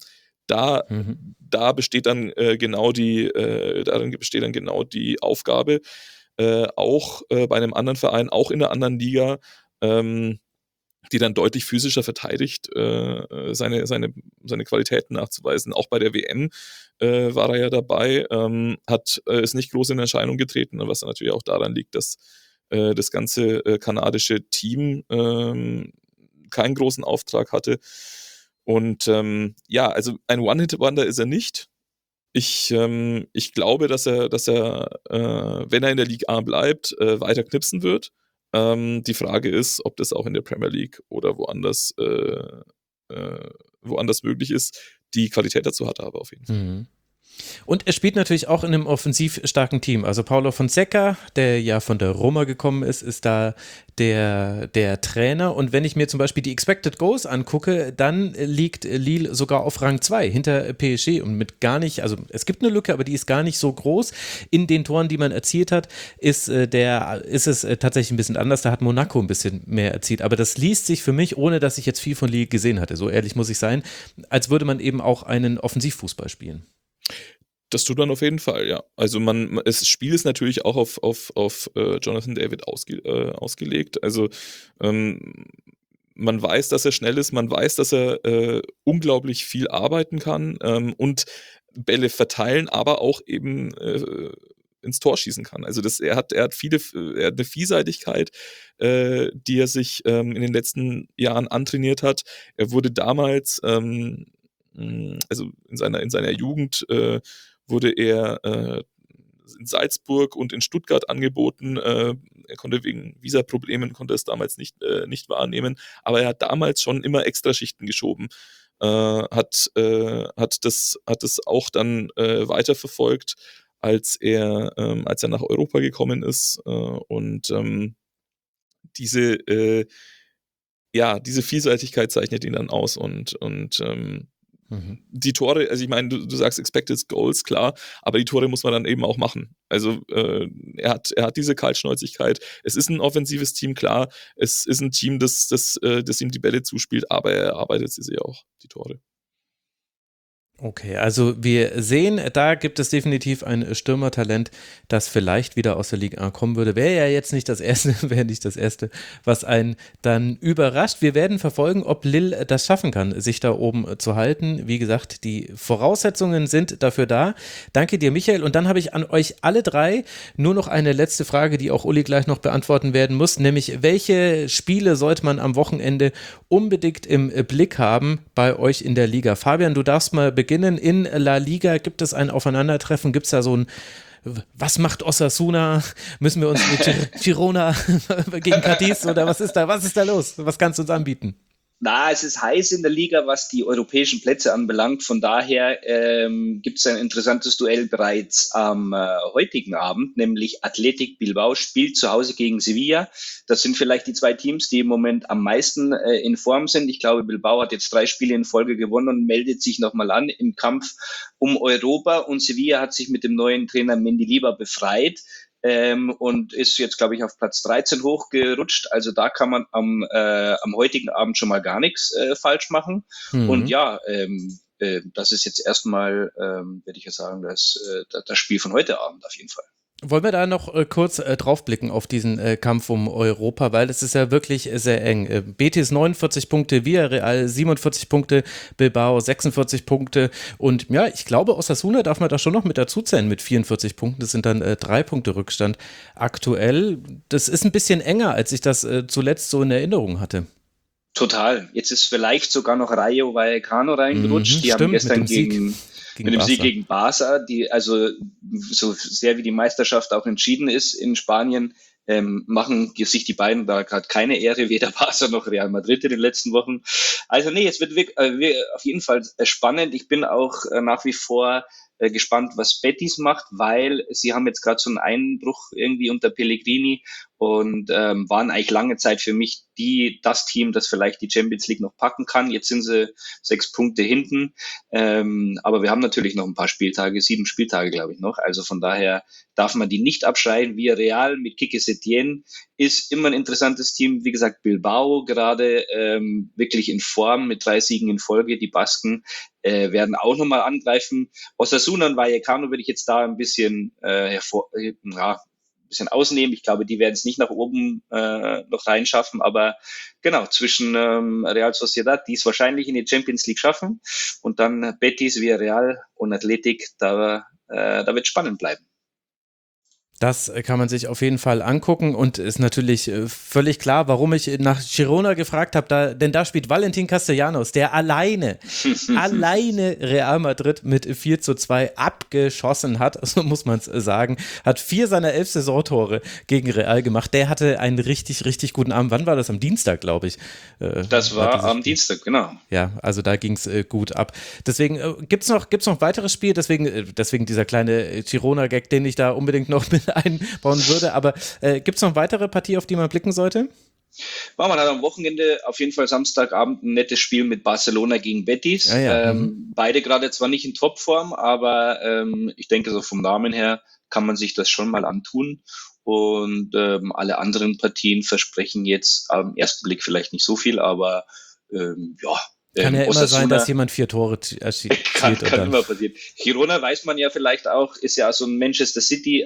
da besteht dann darin besteht dann genau die Aufgabe, auch bei einem anderen Verein, auch in einer anderen Liga, die dann deutlich physischer verteidigt, seine Qualitäten nachzuweisen. Auch bei der WM war er ja dabei, ist nicht groß in Erscheinung getreten, was dann natürlich auch daran liegt, dass das ganze kanadische Team keinen großen Auftrag hatte. Und also ein One-Hit-Wonder ist er nicht. Ich glaube, dass er wenn er in der Ligue A bleibt, weiter knipsen wird. Die Frage ist, ob das auch in der Premier League oder woanders möglich ist. Die Qualität dazu hat er aber auf jeden Fall. Und er spielt natürlich auch in einem offensiv starken Team. Also Paulo Fonseca, der ja von der Roma gekommen ist da der Trainer. Und wenn ich mir zum Beispiel die Expected Goals angucke, dann liegt Lille sogar auf Rang 2 hinter PSG und mit gar nicht, also es gibt eine Lücke, aber die ist gar nicht so groß. In den Toren, die man erzielt hat, ist es tatsächlich ein bisschen anders. Da hat Monaco ein bisschen mehr erzielt. Aber das liest sich für mich, ohne dass ich jetzt viel von Lille gesehen hatte, so ehrlich muss ich sein, als würde man eben auch einen Offensivfußball spielen. Das tut man auf jeden Fall, ja. Also das Spiel ist natürlich auch auf Jonathan David ausgelegt. Also man weiß, dass er schnell ist, man weiß, dass er unglaublich viel arbeiten kann und Bälle verteilen, aber auch eben ins Tor schießen kann. Also er hat eine Vielseitigkeit, die er sich in den letzten Jahren antrainiert hat. Er wurde damals also in seiner Jugend wurde er in Salzburg und in Stuttgart angeboten. Er konnte wegen Visaproblemen es damals nicht wahrnehmen, aber er hat damals schon immer Extraschichten geschoben. hat das auch dann weiterverfolgt, als er nach Europa gekommen ist, und diese Vielseitigkeit zeichnet ihn dann aus und die Tore, also ich meine, du sagst Expected Goals, klar, aber die Tore muss man dann eben auch machen. Also er hat diese Kaltschnäuzigkeit. Es ist ein offensives Team, klar. Es ist ein Team, das ihm die Bälle zuspielt, aber er arbeitet sie auch, die Tore. Okay, also wir sehen, da gibt es definitiv ein Stürmertalent, das vielleicht wieder aus der Liga A kommen würde. Wäre ja jetzt nicht das Erste, was einen dann überrascht. Wir werden verfolgen, ob Lille das schaffen kann, sich da oben zu halten. Wie gesagt, die Voraussetzungen sind dafür da. Danke dir, Michael. Und dann habe ich an euch alle drei nur noch eine letzte Frage, die auch Uli gleich noch beantworten werden muss, nämlich welche Spiele sollte man am Wochenende unbedingt im Blick haben bei euch in der Liga? Fabian, du darfst mal beginnen. In La Liga gibt es ein Aufeinandertreffen, gibt es da so ein, was macht Osasuna? Müssen wir uns mit Girona gegen Cadiz oder was ist da los? Was kannst du uns anbieten? Na, es ist heiß in der Liga, was die europäischen Plätze anbelangt. Von daher gibt es ein interessantes Duell bereits am heutigen Abend, nämlich Athletic Bilbao spielt zu Hause gegen Sevilla. Das sind vielleicht die zwei Teams, die im Moment am meisten in Form sind. Ich glaube, Bilbao hat jetzt 3 Spiele in Folge gewonnen und meldet sich nochmal an im Kampf um Europa. Und Sevilla hat sich mit dem neuen Trainer Mendilibar befreit. Und ist jetzt, glaube ich, auf Platz 13 hochgerutscht. Also da kann man am heutigen Abend schon mal gar nichts falsch machen. Und ja, das ist jetzt erstmal, würde ich ja sagen, das Spiel von heute Abend auf jeden Fall. Wollen wir da noch kurz draufblicken auf diesen Kampf um Europa, weil es ist ja wirklich sehr eng. Betis 49 Punkte, Villarreal 47 Punkte, Bilbao 46 Punkte und ja, ich glaube, Osasuna darf man da schon noch mit dazu zählen mit 44 Punkten. Das sind dann 3 Punkte Rückstand aktuell. Das ist ein bisschen enger, als ich das zuletzt so in Erinnerung hatte. Total. Jetzt ist vielleicht sogar noch Rayo Vallecano reingerutscht. Die haben gestern mit dem Sieg gegen Barca, die also so sehr wie die Meisterschaft auch entschieden ist in Spanien, machen sich die beiden da gerade keine Ehre, weder Barca noch Real Madrid in den letzten Wochen. Also nee, es wird auf jeden Fall spannend. Ich bin auch nach wie vor gespannt, was Betis macht, weil sie haben jetzt gerade so einen Einbruch irgendwie unter Pellegrini und waren eigentlich lange Zeit für mich das Team, das vielleicht die Champions League noch packen kann. Jetzt sind sie 6 Punkte hinten, aber wir haben natürlich noch ein paar Spieltage, 7 Spieltage, glaube ich, noch. Also von daher darf man die nicht abschreiben. Villarreal mit Quique Setién ist immer ein interessantes Team. Wie gesagt, Bilbao gerade wirklich in Form mit 3 Siegen in Folge. Die Basken werden auch nochmal angreifen. Osasuna und Vallecano würde ich jetzt da ein bisschen bisschen ausnehmen. Ich glaube, die werden es nicht nach oben noch reinschaffen, aber genau, zwischen Real Sociedad, die es wahrscheinlich in die Champions League schaffen, und dann Betis, Villarreal und Athletic, da wird es spannend bleiben. Das kann man sich auf jeden Fall angucken und ist natürlich völlig klar, warum ich nach Girona gefragt habe, denn da spielt Valentin Castellanos, der alleine Real Madrid mit 4:2 abgeschossen hat, so muss man es sagen, hat 4 seiner 11 Saisontore gegen Real gemacht. Der hatte einen richtig, richtig guten Abend. Wann war das? Am Dienstag, glaube ich. Das war am Dienstag, genau. Ja, also da ging es gut ab. Deswegen gibt's noch weiteres Spiel, deswegen dieser kleine Girona-Gag, den ich da unbedingt noch mit einbauen würde, aber gibt es noch weitere Partie, auf die man blicken sollte? Man hat am Wochenende auf jeden Fall Samstagabend ein nettes Spiel mit Barcelona gegen Betis. Beide gerade zwar nicht in Topform, aber ich denke, so vom Namen her kann man sich das schon mal antun. Und alle anderen Partien versprechen jetzt am ersten Blick vielleicht nicht so viel, aber ja. Kann ja immer sein, dass jemand 4 Tore erzielt. Kann immer passieren. Girona weiß man ja vielleicht auch, ist ja so ein Manchester City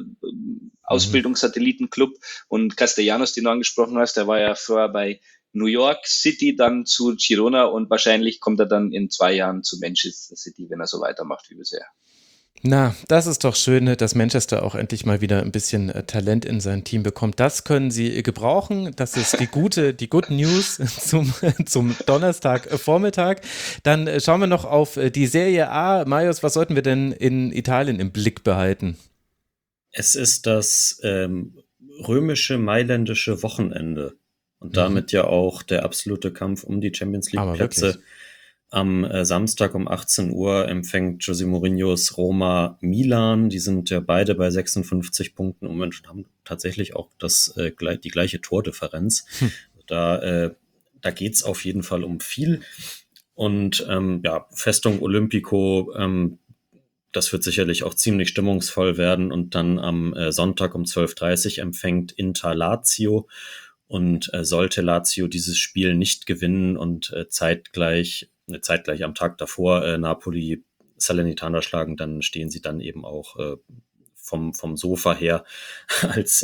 Ausbildungssatellitenclub, und Castellanos, den du angesprochen hast, der war ja vorher bei New York City, dann zu Girona, und wahrscheinlich kommt er dann in 2 Jahren zu Manchester City, wenn er so weitermacht wie bisher. Na, das ist doch schön, dass Manchester auch endlich mal wieder ein bisschen Talent in sein Team bekommt. Das können sie gebrauchen. Das ist die Good News zum Donnerstagvormittag. Dann schauen wir noch auf die Serie A. Marius, was sollten wir denn in Italien im Blick behalten? Es ist das römische mailändische Wochenende und damit ja auch der absolute Kampf um die Champions League Plätze Am Samstag um 18 Uhr empfängt José Mourinhos Roma Milan. Die sind ja beide bei 56 Punkten und haben tatsächlich auch die gleiche Tordifferenz. Da geht's auf jeden Fall um viel. Und Festung Olympico, das wird sicherlich auch ziemlich stimmungsvoll werden. Und dann am Sonntag um 12:30 Uhr empfängt Inter Lazio. Und sollte Lazio dieses Spiel nicht gewinnen und zeitgleich am Tag davor Napoli Salernitana schlagen, dann stehen sie dann eben auch vom Sofa her als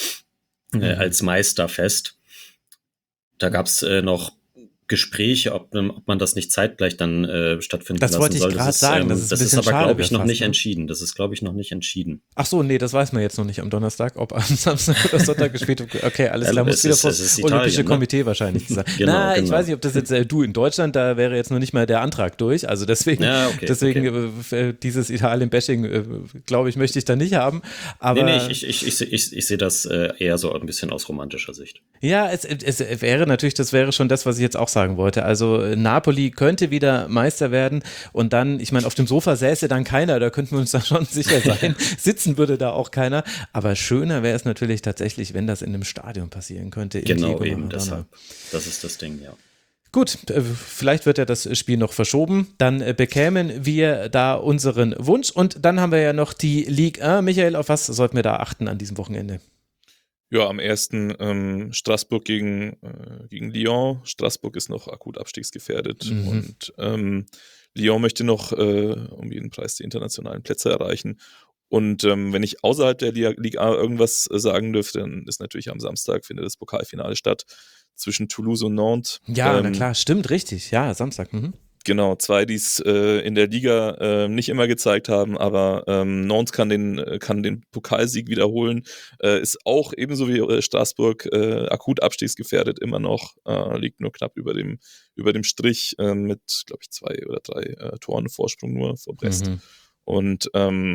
Meister fest. Da gab's noch Gespräche, ob man das nicht zeitgleich dann stattfinden lassen soll. Das wollte ich gerade sagen. Das ist aber, glaube ich, noch fast, nicht entschieden. Das ist, glaube ich, noch nicht entschieden. Ach so, nee, das weiß man jetzt noch nicht am Donnerstag, ob am Samstag oder Sonntag gespielt wird. Okay, alles klar, muss wieder vor das Olympische Komitee wahrscheinlich sagen. Genau. Ich weiß nicht, ob das jetzt du in Deutschland, da wäre jetzt noch nicht mal der Antrag durch. Also deswegen dieses Italien-Bashing, glaube ich, möchte ich da nicht haben. Aber ich sehe das eher so ein bisschen aus romantischer Sicht. Ja, es wäre natürlich, das wäre schon das, was ich jetzt auch sagen wollte. Also Napoli könnte wieder Meister werden und dann, ich meine, auf dem Sofa säße dann keiner, da könnten wir uns da schon sicher sein. Sitzen würde da auch keiner. Aber schöner wäre es natürlich tatsächlich, wenn das in einem Stadion passieren könnte. Genau, eben deshalb. Das ist das Ding, ja. Gut, vielleicht wird ja das Spiel noch verschoben. Dann bekämen wir da unseren Wunsch und dann haben wir ja noch die Ligue 1. Michael, auf was sollten wir da achten an diesem Wochenende? Ja, am 1. Straßburg gegen Lyon. Straßburg ist noch akut abstiegsgefährdet und Lyon möchte noch um jeden Preis die internationalen Plätze erreichen. Und wenn ich außerhalb der Ligue A irgendwas sagen dürfte, dann ist natürlich am Samstag findet das Pokalfinale statt zwischen Toulouse und Nantes. Ja, na klar, stimmt, richtig. Ja, Samstag. Genau, zwei, die es in der Liga nicht immer gezeigt haben, aber Nantes kann den Pokalsieg wiederholen, ist auch ebenso wie Straßburg akut abstiegsgefährdet immer noch, liegt nur knapp über dem Strich mit, glaube ich, 2 oder 3 Toren Vorsprung nur vor Brest. Und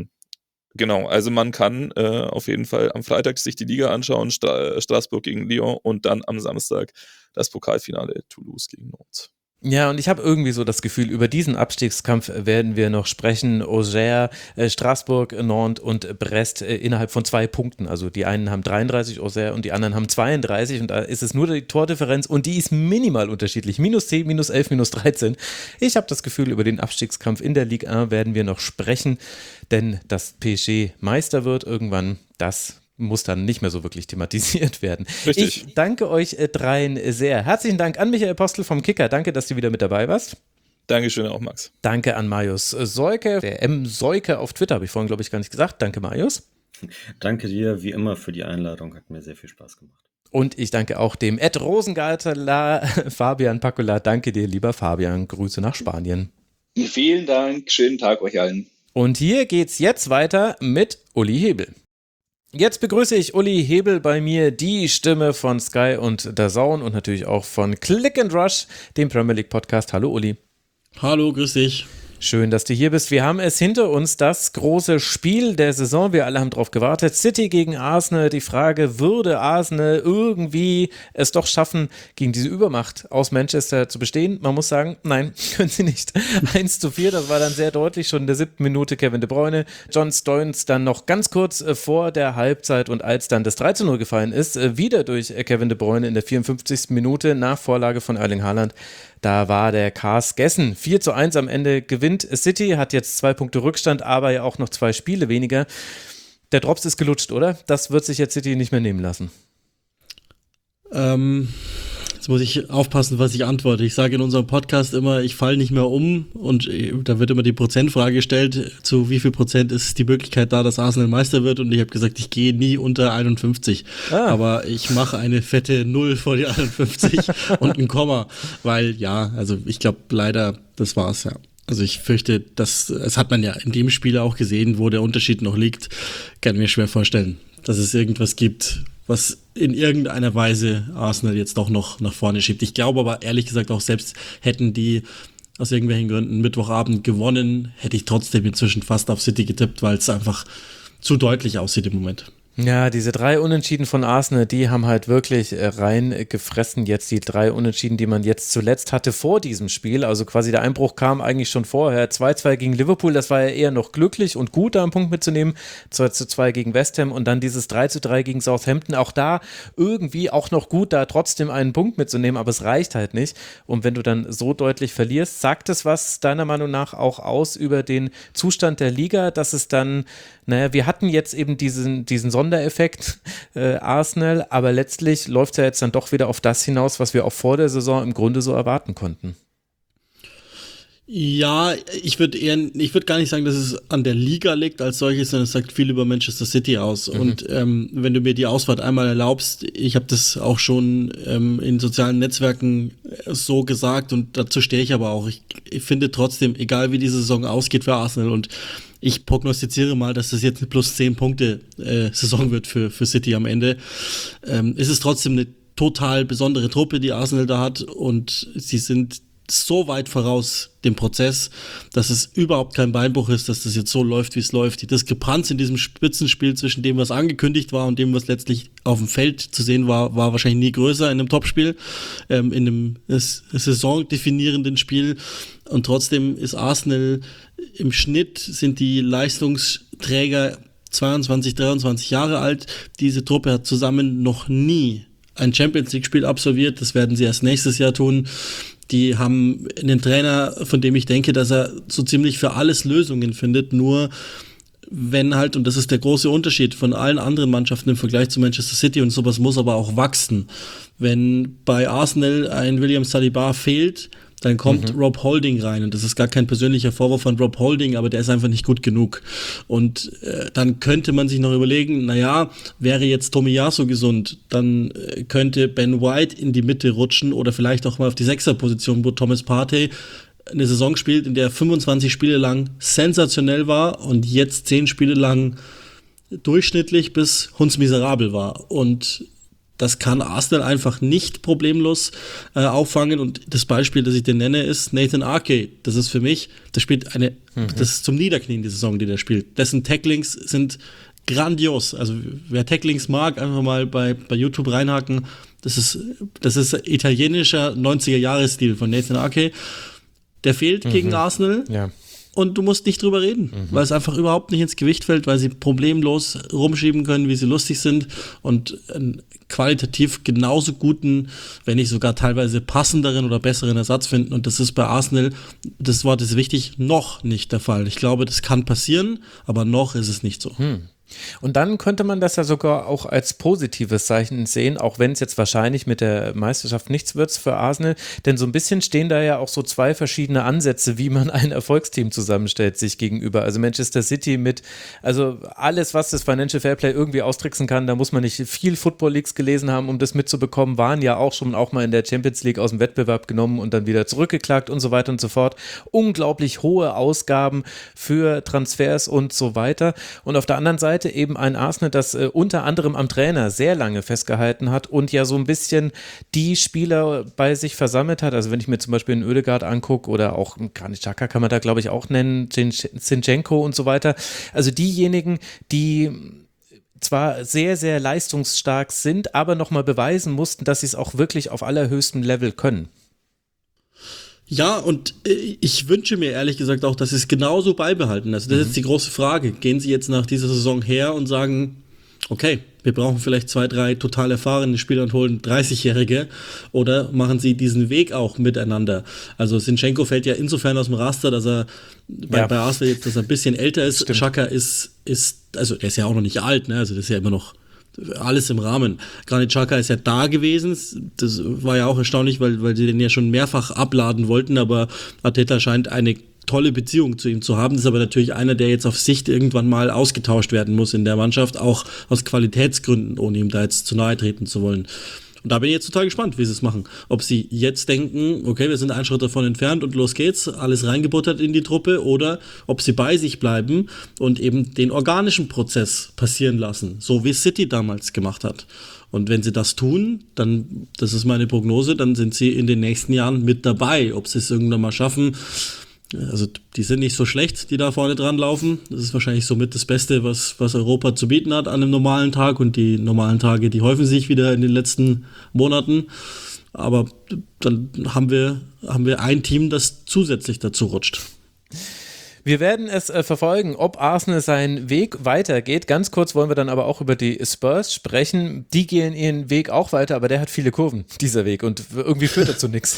genau, also man kann auf jeden Fall am Freitag sich die Liga anschauen, Straßburg gegen Lyon und dann am Samstag das Pokalfinale Toulouse gegen Nantes. Ja, und ich habe irgendwie so das Gefühl, über diesen Abstiegskampf werden wir noch sprechen. Auxerre, Straßburg, Nantes und Brest innerhalb von 2 Punkten. Also die einen haben 33 Auxerre und die anderen haben 32 und da ist es nur die Tordifferenz und die ist minimal unterschiedlich. -10, -11, -13. Ich habe das Gefühl, über den Abstiegskampf in der Ligue 1 werden wir noch sprechen, denn dass PSG Meister wird irgendwann, das muss dann nicht mehr so wirklich thematisiert werden. Richtig. Ich danke euch dreien sehr. Herzlichen Dank an Michael Postel vom Kicker. Danke, dass du wieder mit dabei warst. Dankeschön auch, Max. Danke an Marius Seuke, der M. Seuke auf Twitter, habe ich vorhin, glaube ich, gar nicht gesagt. Danke, Marius. Danke dir, wie immer, für die Einladung. Hat mir sehr viel Spaß gemacht. Und ich danke auch dem Ed Rosengartler, Fabian Packola. Danke dir, lieber Fabian. Grüße nach Spanien. Vielen Dank. Schönen Tag euch allen. Und hier geht's jetzt weiter mit Uli Hebel. Jetzt begrüße ich Uli Hebel bei mir, die Stimme von Sky und DAZN und natürlich auch von Click and Rush, dem Premier League Podcast. Hallo Uli. Hallo, grüß dich. Schön, dass du hier bist. Wir haben es hinter uns, das große Spiel der Saison. Wir alle haben drauf gewartet. City gegen Arsenal. Die Frage, würde Arsenal irgendwie es doch schaffen, gegen diese Übermacht aus Manchester zu bestehen? Man muss sagen, nein, können sie nicht. 1:4, das war dann sehr deutlich, schon in der 7. Minute Kevin De Bruyne. John Stones dann noch ganz kurz vor der Halbzeit und als dann das 3:0 gefallen ist, wieder durch Kevin De Bruyne in der 54. Minute nach Vorlage von Erling Haaland. Da war der Cars gegessen. 4:1 am Ende gewinnt City, hat jetzt 2 Punkte Rückstand, aber ja auch noch 2 Spiele weniger. Der Drops ist gelutscht, oder? Das wird sich jetzt City nicht mehr nehmen lassen. Jetzt muss ich aufpassen, was ich antworte. Ich sage in unserem Podcast immer, ich falle nicht mehr um und da wird immer die Prozentfrage gestellt, zu wie viel Prozent ist die Möglichkeit da, dass Arsenal Meister wird und ich habe gesagt, ich gehe nie unter 51. Aber ich mache eine fette 0 vor die 51 und ein Komma, weil ja, also ich glaube leider, das war's, ja. Also ich fürchte, das hat man ja in dem Spiel auch gesehen, wo der Unterschied noch liegt, kann mir schwer vorstellen, dass es irgendwas gibt, was in irgendeiner Weise Arsenal jetzt doch noch nach vorne schiebt. Ich glaube aber ehrlich gesagt auch, selbst hätten die aus irgendwelchen Gründen Mittwochabend gewonnen, hätte ich trotzdem inzwischen fast auf City getippt, weil es einfach zu deutlich aussieht im Moment. Ja, diese 3 Unentschieden von Arsenal, die haben halt wirklich reingefressen jetzt, die 3 Unentschieden, die man jetzt zuletzt hatte vor diesem Spiel, also quasi der Einbruch kam eigentlich schon vorher, 2-2 gegen Liverpool, das war ja eher noch glücklich und gut, da einen Punkt mitzunehmen, 2-2 gegen West Ham und dann dieses 3-3 gegen Southampton, auch da irgendwie auch noch gut, da trotzdem einen Punkt mitzunehmen, aber es reicht halt nicht und wenn du dann so deutlich verlierst, sagt es was deiner Meinung nach auch aus über den Zustand der Liga, dass es dann, naja, wir hatten jetzt eben diesen Sondereffekt Arsenal, aber letztlich läuft es ja jetzt dann doch wieder auf das hinaus, was wir auch vor der Saison im Grunde so erwarten konnten. Ja, ich würde gar nicht sagen, dass es an der Liga liegt als solches, sondern es sagt viel über Manchester City aus. Und wenn du mir die Ausfahrt einmal erlaubst, ich habe das auch schon in sozialen Netzwerken so gesagt und dazu stehe ich aber auch. Ich finde trotzdem, egal wie die Saison ausgeht für Arsenal und ich prognostiziere mal, dass das jetzt eine plus 10 Punkte Saison wird für City am Ende. Es ist trotzdem eine total besondere Truppe, die Arsenal da hat und sie sind so weit voraus dem Prozess, dass es überhaupt kein Beinbruch ist, dass das jetzt so läuft, wie es läuft. Die Diskrepanz in diesem Spitzenspiel zwischen dem, was angekündigt war und dem, was letztlich auf dem Feld zu sehen war, war wahrscheinlich nie größer in einem Topspiel, in einem saisondefinierenden Spiel. Und trotzdem ist Arsenal im Schnitt, sind die Leistungsträger 22, 23 Jahre alt. Diese Truppe hat zusammen noch nie ein Champions-League-Spiel absolviert. Das werden sie erst nächstes Jahr tun. Die haben einen Trainer, von dem ich denke, dass er so ziemlich für alles Lösungen findet, nur wenn halt, und das ist der große Unterschied von allen anderen Mannschaften im Vergleich zu Manchester City und sowas muss aber auch wachsen. Wenn bei Arsenal ein William Saliba fehlt, dann kommt Rob Holding rein und das ist gar kein persönlicher Vorwurf von Rob Holding, aber der ist einfach nicht gut genug. Und dann könnte man sich noch überlegen, naja, wäre jetzt Tomiyasu gesund, dann könnte Ben White in die Mitte rutschen oder vielleicht auch mal auf die Sechserposition, wo Thomas Partey eine Saison spielt, in der 25 Spiele lang sensationell war und jetzt 10 Spiele lang durchschnittlich bis hundsmiserabel war. Und das kann Arsenal einfach nicht problemlos auffangen. Und das Beispiel, das ich dir nenne, ist Nathan Ake. Das ist für mich, das ist zum Niederknien die Saison, die der spielt. Dessen Tacklings sind grandios. Also wer Tacklings mag, einfach mal bei YouTube reinhaken. Das ist italienischer 90er-Jahres-Stil von Nathan Ake. Der fehlt gegen Arsenal. Ja. Und du musst nicht drüber reden, weil es einfach überhaupt nicht ins Gewicht fällt, weil sie problemlos rumschieben können, wie sie lustig sind und einen qualitativ genauso guten, wenn nicht sogar teilweise passenderen oder besseren Ersatz finden. Und das ist bei Arsenal, das Wort ist wichtig, noch nicht der Fall. Ich glaube, das kann passieren, aber noch ist es nicht so. Und dann könnte man das ja sogar auch als positives Zeichen sehen, auch wenn es jetzt wahrscheinlich mit der Meisterschaft nichts wird für Arsenal, denn so ein bisschen stehen da ja auch so 2 verschiedene Ansätze, wie man ein Erfolgsteam zusammenstellt sich gegenüber. Also Manchester City also alles, was das Financial Fairplay irgendwie austricksen kann, da muss man nicht viel Football Leagues gelesen haben, um das mitzubekommen, waren ja auch mal in der Champions League aus dem Wettbewerb genommen und dann wieder zurückgeklagt und so weiter und so fort. Unglaublich hohe Ausgaben für Transfers und so weiter. Und auf der anderen Seite eben ein Arsenal, das unter anderem am Trainer sehr lange festgehalten hat und ja so ein bisschen die Spieler bei sich versammelt hat. Also wenn ich mir zum Beispiel einen Ødegaard angucke oder auch Granit Xhaka kann man da glaube ich auch nennen, Zinchenko und so weiter. Also diejenigen, die zwar sehr, sehr leistungsstark sind, aber nochmal beweisen mussten, dass sie es auch wirklich auf allerhöchstem Level können. Ja, und ich wünsche mir ehrlich gesagt auch, dass sie es genauso beibehalten. Also das ist jetzt die große Frage. Gehen sie jetzt nach dieser Saison her und sagen, okay, wir brauchen vielleicht 2, 3 total erfahrene Spieler und holen 30-Jährige oder machen sie diesen Weg auch miteinander? Also Zinchenko fällt ja insofern aus dem Raster, dass er bei Arsenal jetzt, dass er ein bisschen älter ist. Xhaka also er ist ja auch noch nicht alt, ne? Also das ist ja immer noch alles im Rahmen. Granit Xhaka ist ja da gewesen, das war ja auch erstaunlich, weil sie den ja schon mehrfach abladen wollten, aber Arteta scheint eine tolle Beziehung zu ihm zu haben. Das ist aber natürlich einer, der jetzt auf Sicht irgendwann mal ausgetauscht werden muss in der Mannschaft, auch aus Qualitätsgründen, ohne ihm da jetzt zu nahe treten zu wollen. Und da bin ich jetzt total gespannt, wie sie es machen. Ob sie jetzt denken, okay, wir sind einen Schritt davon entfernt und los geht's, alles reingebuttert in die Truppe, oder ob sie bei sich bleiben und eben den organischen Prozess passieren lassen, so wie City damals gemacht hat. Und wenn sie das tun, dann, das ist meine Prognose, dann sind sie in den nächsten Jahren mit dabei. Ob sie es irgendwann mal schaffen, Also die sind nicht so schlecht, die da vorne dran laufen. Das ist wahrscheinlich somit das Beste, was Europa zu bieten hat an einem normalen Tag. Und die normalen Tage, die häufen sich wieder in den letzten Monaten. Aber dann haben wir ein Team, das zusätzlich dazu rutscht. Wir werden es verfolgen, ob Arsenal seinen Weg weitergeht. Ganz kurz wollen wir dann aber auch über die Spurs sprechen. Die gehen ihren Weg auch weiter, aber der hat viele Kurven, dieser Weg. Und irgendwie führt er zu nichts.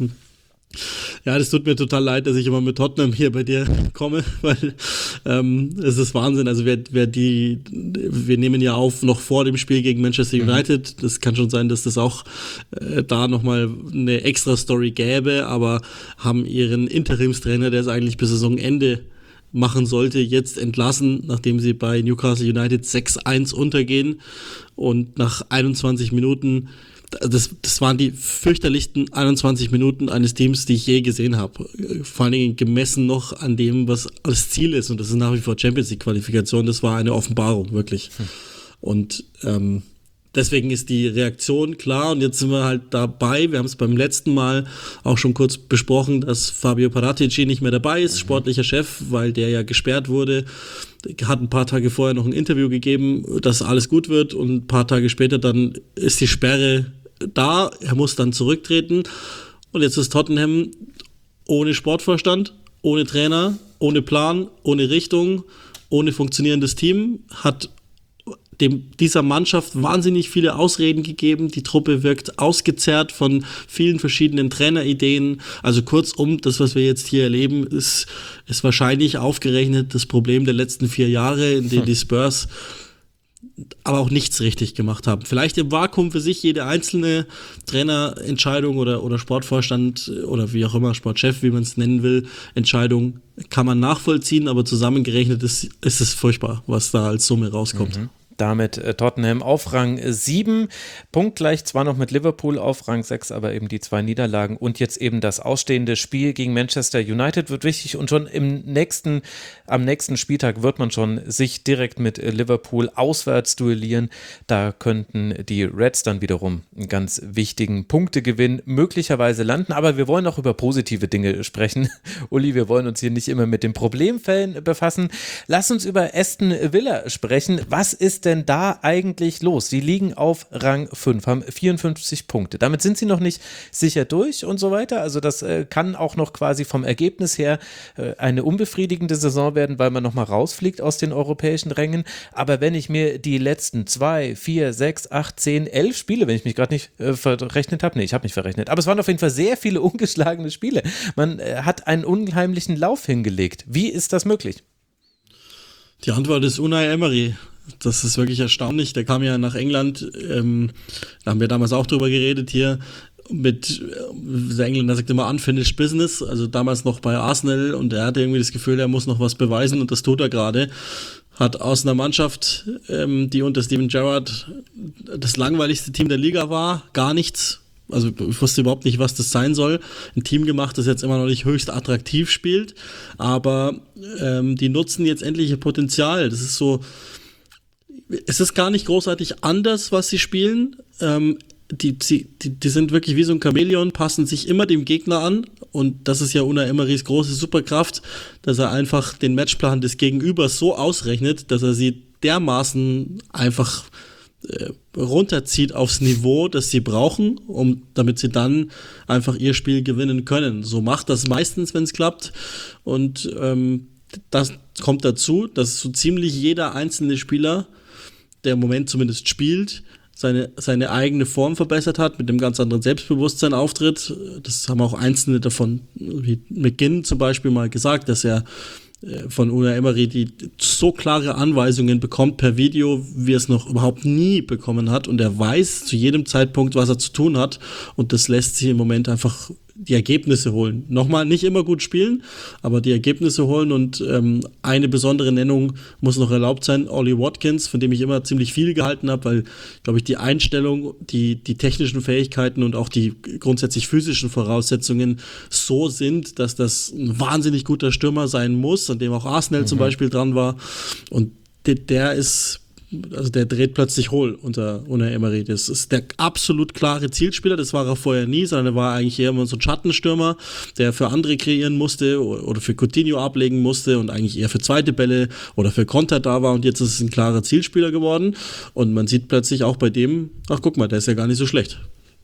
Ja, das tut mir total leid, dass ich immer mit Tottenham hier bei dir komme, weil es ist Wahnsinn. Also wir nehmen ja auf noch vor dem Spiel gegen Manchester United. Das kann schon sein, dass das auch da nochmal eine extra Story gäbe, aber haben ihren Interimstrainer, der es eigentlich bis Saisonende machen sollte, jetzt entlassen, nachdem sie bei Newcastle United 6-1 untergehen und nach 21 Minuten. Das waren die fürchterlichsten 21 Minuten eines Teams, die ich je gesehen habe. Vor allen Dingen gemessen noch an dem, was das Ziel ist. Und das ist nach wie vor Champions League Qualifikation. Das war eine Offenbarung, wirklich. Und deswegen ist die Reaktion klar. Und jetzt sind wir halt dabei. Wir haben es beim letzten Mal auch schon kurz besprochen, dass Fabio Paratici nicht mehr dabei ist, sportlicher Chef, weil der ja gesperrt wurde. Hat ein paar Tage vorher noch ein Interview gegeben, dass alles gut wird. Und ein paar Tage später dann ist die Sperre da, er muss dann zurücktreten und jetzt ist Tottenham ohne Sportvorstand, ohne Trainer, ohne Plan, ohne Richtung, ohne funktionierendes Team, hat dieser Mannschaft wahnsinnig viele Ausreden gegeben, die Truppe wirkt ausgezehrt von vielen verschiedenen Trainerideen, also kurzum, das, was wir jetzt hier erleben, ist wahrscheinlich aufgerechnet das Problem der letzten 4 Jahre, in denen die Spurs aber auch nichts richtig gemacht haben. Vielleicht im Vakuum für sich jede einzelne Trainerentscheidung oder Sportvorstand oder wie auch immer, Sportchef, wie man es nennen will, Entscheidung kann man nachvollziehen, aber zusammengerechnet ist es furchtbar, was da als Summe rauskommt. Damit Tottenham auf Rang 7, punktgleich zwar noch mit Liverpool auf Rang 6, aber eben die 2 Niederlagen und jetzt eben das ausstehende Spiel gegen Manchester United wird wichtig und schon am nächsten Spieltag wird man schon sich direkt mit Liverpool auswärts duellieren. Da könnten die Reds dann wiederum einen ganz wichtigen Punktegewinn möglicherweise landen, aber wir wollen auch über positive Dinge sprechen. Uli, wir wollen uns hier nicht immer mit den Problemfällen befassen. Lass uns über Aston Villa sprechen. Was ist denn da eigentlich los? Sie liegen auf Rang 5, haben 54 Punkte. Damit sind sie noch nicht sicher durch und so weiter. Also das kann auch noch quasi vom Ergebnis her eine unbefriedigende Saison werden, weil man nochmal rausfliegt aus den europäischen Rängen. Aber wenn ich mir die letzten 2, 4, 6, 8, 10, 11 Spiele, wenn ich mich gerade nicht verrechnet habe, ich habe mich verrechnet, aber es waren auf jeden Fall sehr viele ungeschlagene Spiele. Man hat einen unheimlichen Lauf hingelegt. Wie ist das möglich? Die Antwort ist Unai Emery. Das ist wirklich erstaunlich. Der kam ja nach England, da haben wir damals auch drüber geredet hier, der Engländer sagt immer Unfinished Business, also damals noch bei Arsenal und er hatte irgendwie das Gefühl, er muss noch was beweisen und das tut er gerade. Hat aus einer Mannschaft, die unter Steven Gerrard das langweiligste Team der Liga war, gar nichts. Also ich wusste überhaupt nicht, was das sein soll. Ein Team gemacht, das jetzt immer noch nicht höchst attraktiv spielt, aber die nutzen jetzt endlich ihr Potenzial. Das ist so, es ist gar nicht großartig anders, was sie spielen. Die sind wirklich wie so ein Chamäleon, passen sich immer dem Gegner an und das ist ja Unai Emerys große Superkraft, dass er einfach den Matchplan des Gegenübers so ausrechnet, dass er sie dermaßen einfach runterzieht aufs Niveau, das sie brauchen, damit sie dann einfach ihr Spiel gewinnen können. So macht das meistens, wenn es klappt und das kommt dazu, dass so ziemlich jeder einzelne Spieler, der im Moment zumindest spielt, seine eigene Form verbessert hat, mit einem ganz anderen Selbstbewusstsein auftritt. Das haben auch einzelne davon, wie McGinn zum Beispiel mal gesagt, dass er von Unai Emery die so klare Anweisungen bekommt per Video, wie er es noch überhaupt nie bekommen hat und er weiß zu jedem Zeitpunkt, was er zu tun hat und das lässt sich im Moment einfach die Ergebnisse holen. Nochmal, nicht immer gut spielen, aber die Ergebnisse holen und eine besondere Nennung muss noch erlaubt sein, Ollie Watkins, von dem ich immer ziemlich viel gehalten habe, weil, glaube ich, die Einstellung, die technischen Fähigkeiten und auch die grundsätzlich physischen Voraussetzungen so sind, dass das ein wahnsinnig guter Stürmer sein muss, an dem auch Arsenal zum Beispiel dran war und der ist also der dreht plötzlich hohl unter Emery. Das ist der absolut klare Zielspieler, das war er vorher nie, sondern er war eigentlich eher immer so ein Schattenstürmer, der für andere kreieren musste oder für Coutinho ablegen musste und eigentlich eher für zweite Bälle oder für Konter da war, und jetzt ist es ein klarer Zielspieler geworden und man sieht plötzlich auch bei dem, ach guck mal, der ist ja gar nicht so schlecht.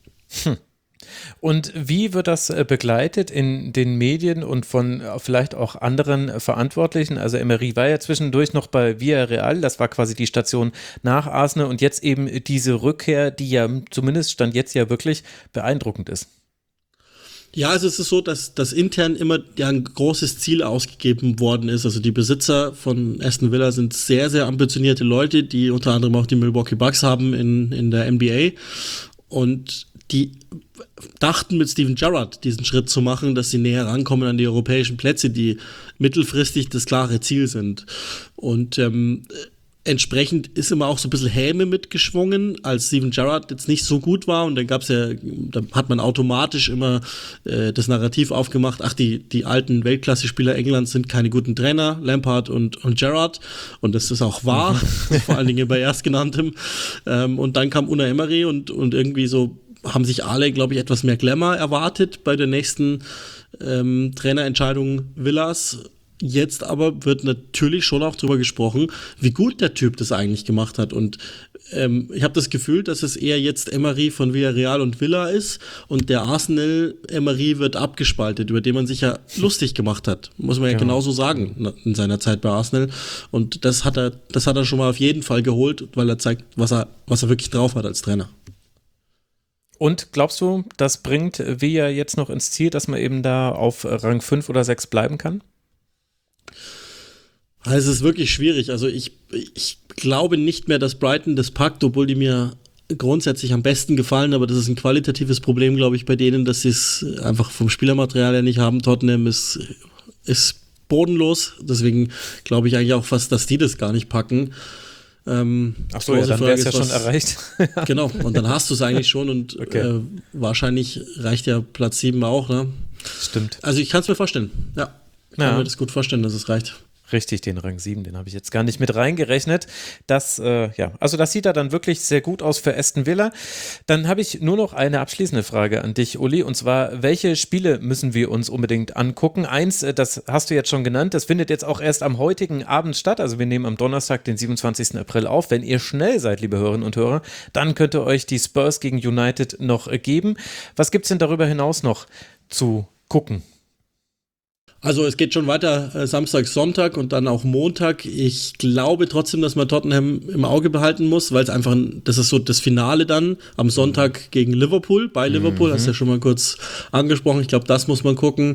Und wie wird das begleitet in den Medien und von vielleicht auch anderen Verantwortlichen? Also Emery war ja zwischendurch noch bei Villarreal, das war quasi die Station nach Arsenal, und jetzt eben diese Rückkehr, die ja zumindest Stand jetzt ja wirklich beeindruckend ist. Ja, also es ist so, dass intern immer ja ein großes Ziel ausgegeben worden ist. Also die Besitzer von Aston Villa sind sehr, sehr ambitionierte Leute, die unter anderem auch die Milwaukee Bucks haben in der NBA. Und die dachten mit Steven Gerrard diesen Schritt zu machen, dass sie näher rankommen an die europäischen Plätze, die mittelfristig das klare Ziel sind. Und entsprechend ist immer auch so ein bisschen Häme mitgeschwungen, als Steven Gerrard jetzt nicht so gut war, und dann da hat man automatisch immer das Narrativ aufgemacht, ach, die alten Weltklasse-Spieler Englands sind keine guten Trainer, Lampard und Gerrard, und das ist auch wahr, vor allen Dingen bei Erstgenanntem. Und dann kam Unai Emery und irgendwie so haben sich alle, glaube ich, etwas mehr Glamour erwartet bei der nächsten Trainerentscheidung Villas. Jetzt aber wird natürlich schon auch drüber gesprochen, wie gut der Typ das eigentlich gemacht hat. Und ich habe das Gefühl, dass es eher jetzt Emery von Villarreal und Villa ist und der Arsenal-Emery wird abgespaltet, über den man sich ja lustig gemacht hat. Muss man ja genauso sagen in seiner Zeit bei Arsenal. Und das hat er schon mal auf jeden Fall geholt, weil er zeigt, was er wirklich drauf hat als Trainer. Und glaubst du, das bringt Villa jetzt noch ins Ziel, dass man eben da auf Rang 5 oder 6 bleiben kann? Also es ist wirklich schwierig. Also ich glaube nicht mehr, dass Brighton das packt, obwohl die mir grundsätzlich am besten gefallen, aber das ist ein qualitatives Problem, glaube ich, bei denen, dass sie es einfach vom Spielermaterial her nicht haben. Tottenham ist bodenlos, deswegen glaube ich eigentlich auch fast, dass die das gar nicht packen. Ach so, ja, dann wäre es ja schon erreicht. Genau, und dann hast du es eigentlich schon und wahrscheinlich reicht ja Platz 7 auch, ne? Stimmt. Also ich kann es mir vorstellen, ja. Ich kann mir das gut vorstellen, dass es reicht. Richtig, den Rang 7, den habe ich jetzt gar nicht mit reingerechnet. Also das sieht da dann wirklich sehr gut aus für Aston Villa. Dann habe ich nur noch eine abschließende Frage an dich, Uli, und zwar, welche Spiele müssen wir uns unbedingt angucken? Eins, das hast du jetzt schon genannt, das findet jetzt auch erst am heutigen Abend statt, also wir nehmen am Donnerstag, den 27. April auf. Wenn ihr schnell seid, liebe Hörerinnen und Hörer, dann könnt ihr euch die Spurs gegen United noch geben. Was gibt es denn darüber hinaus noch zu gucken? Also es geht schon weiter Samstag, Sonntag und dann auch Montag. Ich glaube trotzdem, dass man Tottenham im Auge behalten muss, weil es einfach, das ist so das Finale dann am Sonntag gegen Liverpool, bei Liverpool, hast du ja schon mal kurz angesprochen. Ich glaube, das muss man gucken.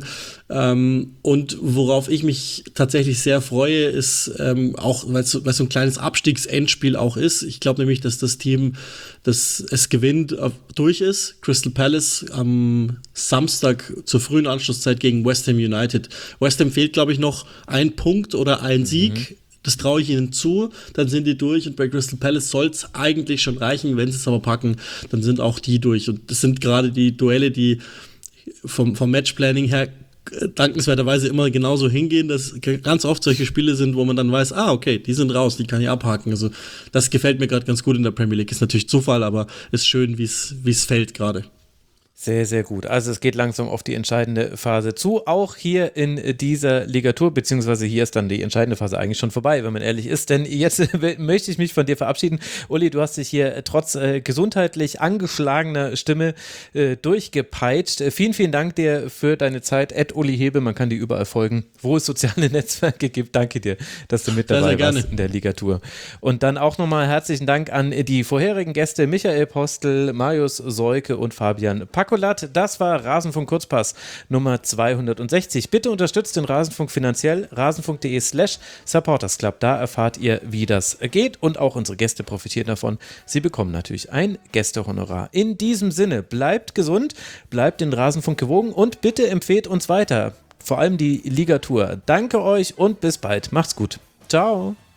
Und worauf ich mich tatsächlich sehr freue, ist auch, weil es so ein kleines Abstiegsendspiel auch ist. Ich glaube nämlich, dass das Team, das es gewinnt, durch ist. Crystal Palace am Samstag zur frühen Anschlusszeit gegen West Ham United. West Ham fehlt, glaube ich, noch ein Punkt oder ein Sieg. Das traue ich ihnen zu. Dann sind die durch und bei Crystal Palace soll es eigentlich schon reichen. Wenn sie es aber packen, dann sind auch die durch. Und das sind gerade die Duelle, die vom Matchplanning her dankenswerterweise immer genauso hingehen, dass ganz oft solche Spiele sind, wo man dann weiß, okay, die sind raus, die kann ich abhaken. Also das gefällt mir gerade ganz gut in der Premier League. Ist natürlich Zufall, aber ist schön, wie es fällt gerade. Sehr, sehr gut. Also es geht langsam auf die entscheidende Phase zu, auch hier in dieser Ligatur, beziehungsweise hier ist dann die entscheidende Phase eigentlich schon vorbei, wenn man ehrlich ist, denn jetzt möchte ich mich von dir verabschieden. Uli, du hast dich hier trotz gesundheitlich angeschlagener Stimme durchgepeitscht. Vielen, vielen Dank dir für deine Zeit. @Uli Hebe, man kann dir überall folgen, wo es soziale Netzwerke gibt. Danke dir, dass du mit dabei warst in der Ligatur. Und dann auch nochmal herzlichen Dank an die vorherigen Gäste Michael Postel, Marius Seuke und Fabian Pakolat. Das war Rasenfunk Kurzpass Nummer 260. Bitte unterstützt den Rasenfunk finanziell, rasenfunk.de/supportersclub. Da erfahrt ihr, wie das geht, und auch unsere Gäste profitieren davon. Sie bekommen natürlich ein Gästehonorar. In diesem Sinne, bleibt gesund, bleibt den Rasenfunk gewogen und bitte empfehlt uns weiter. Vor allem die Ligatur. Danke euch und bis bald. Macht's gut. Ciao.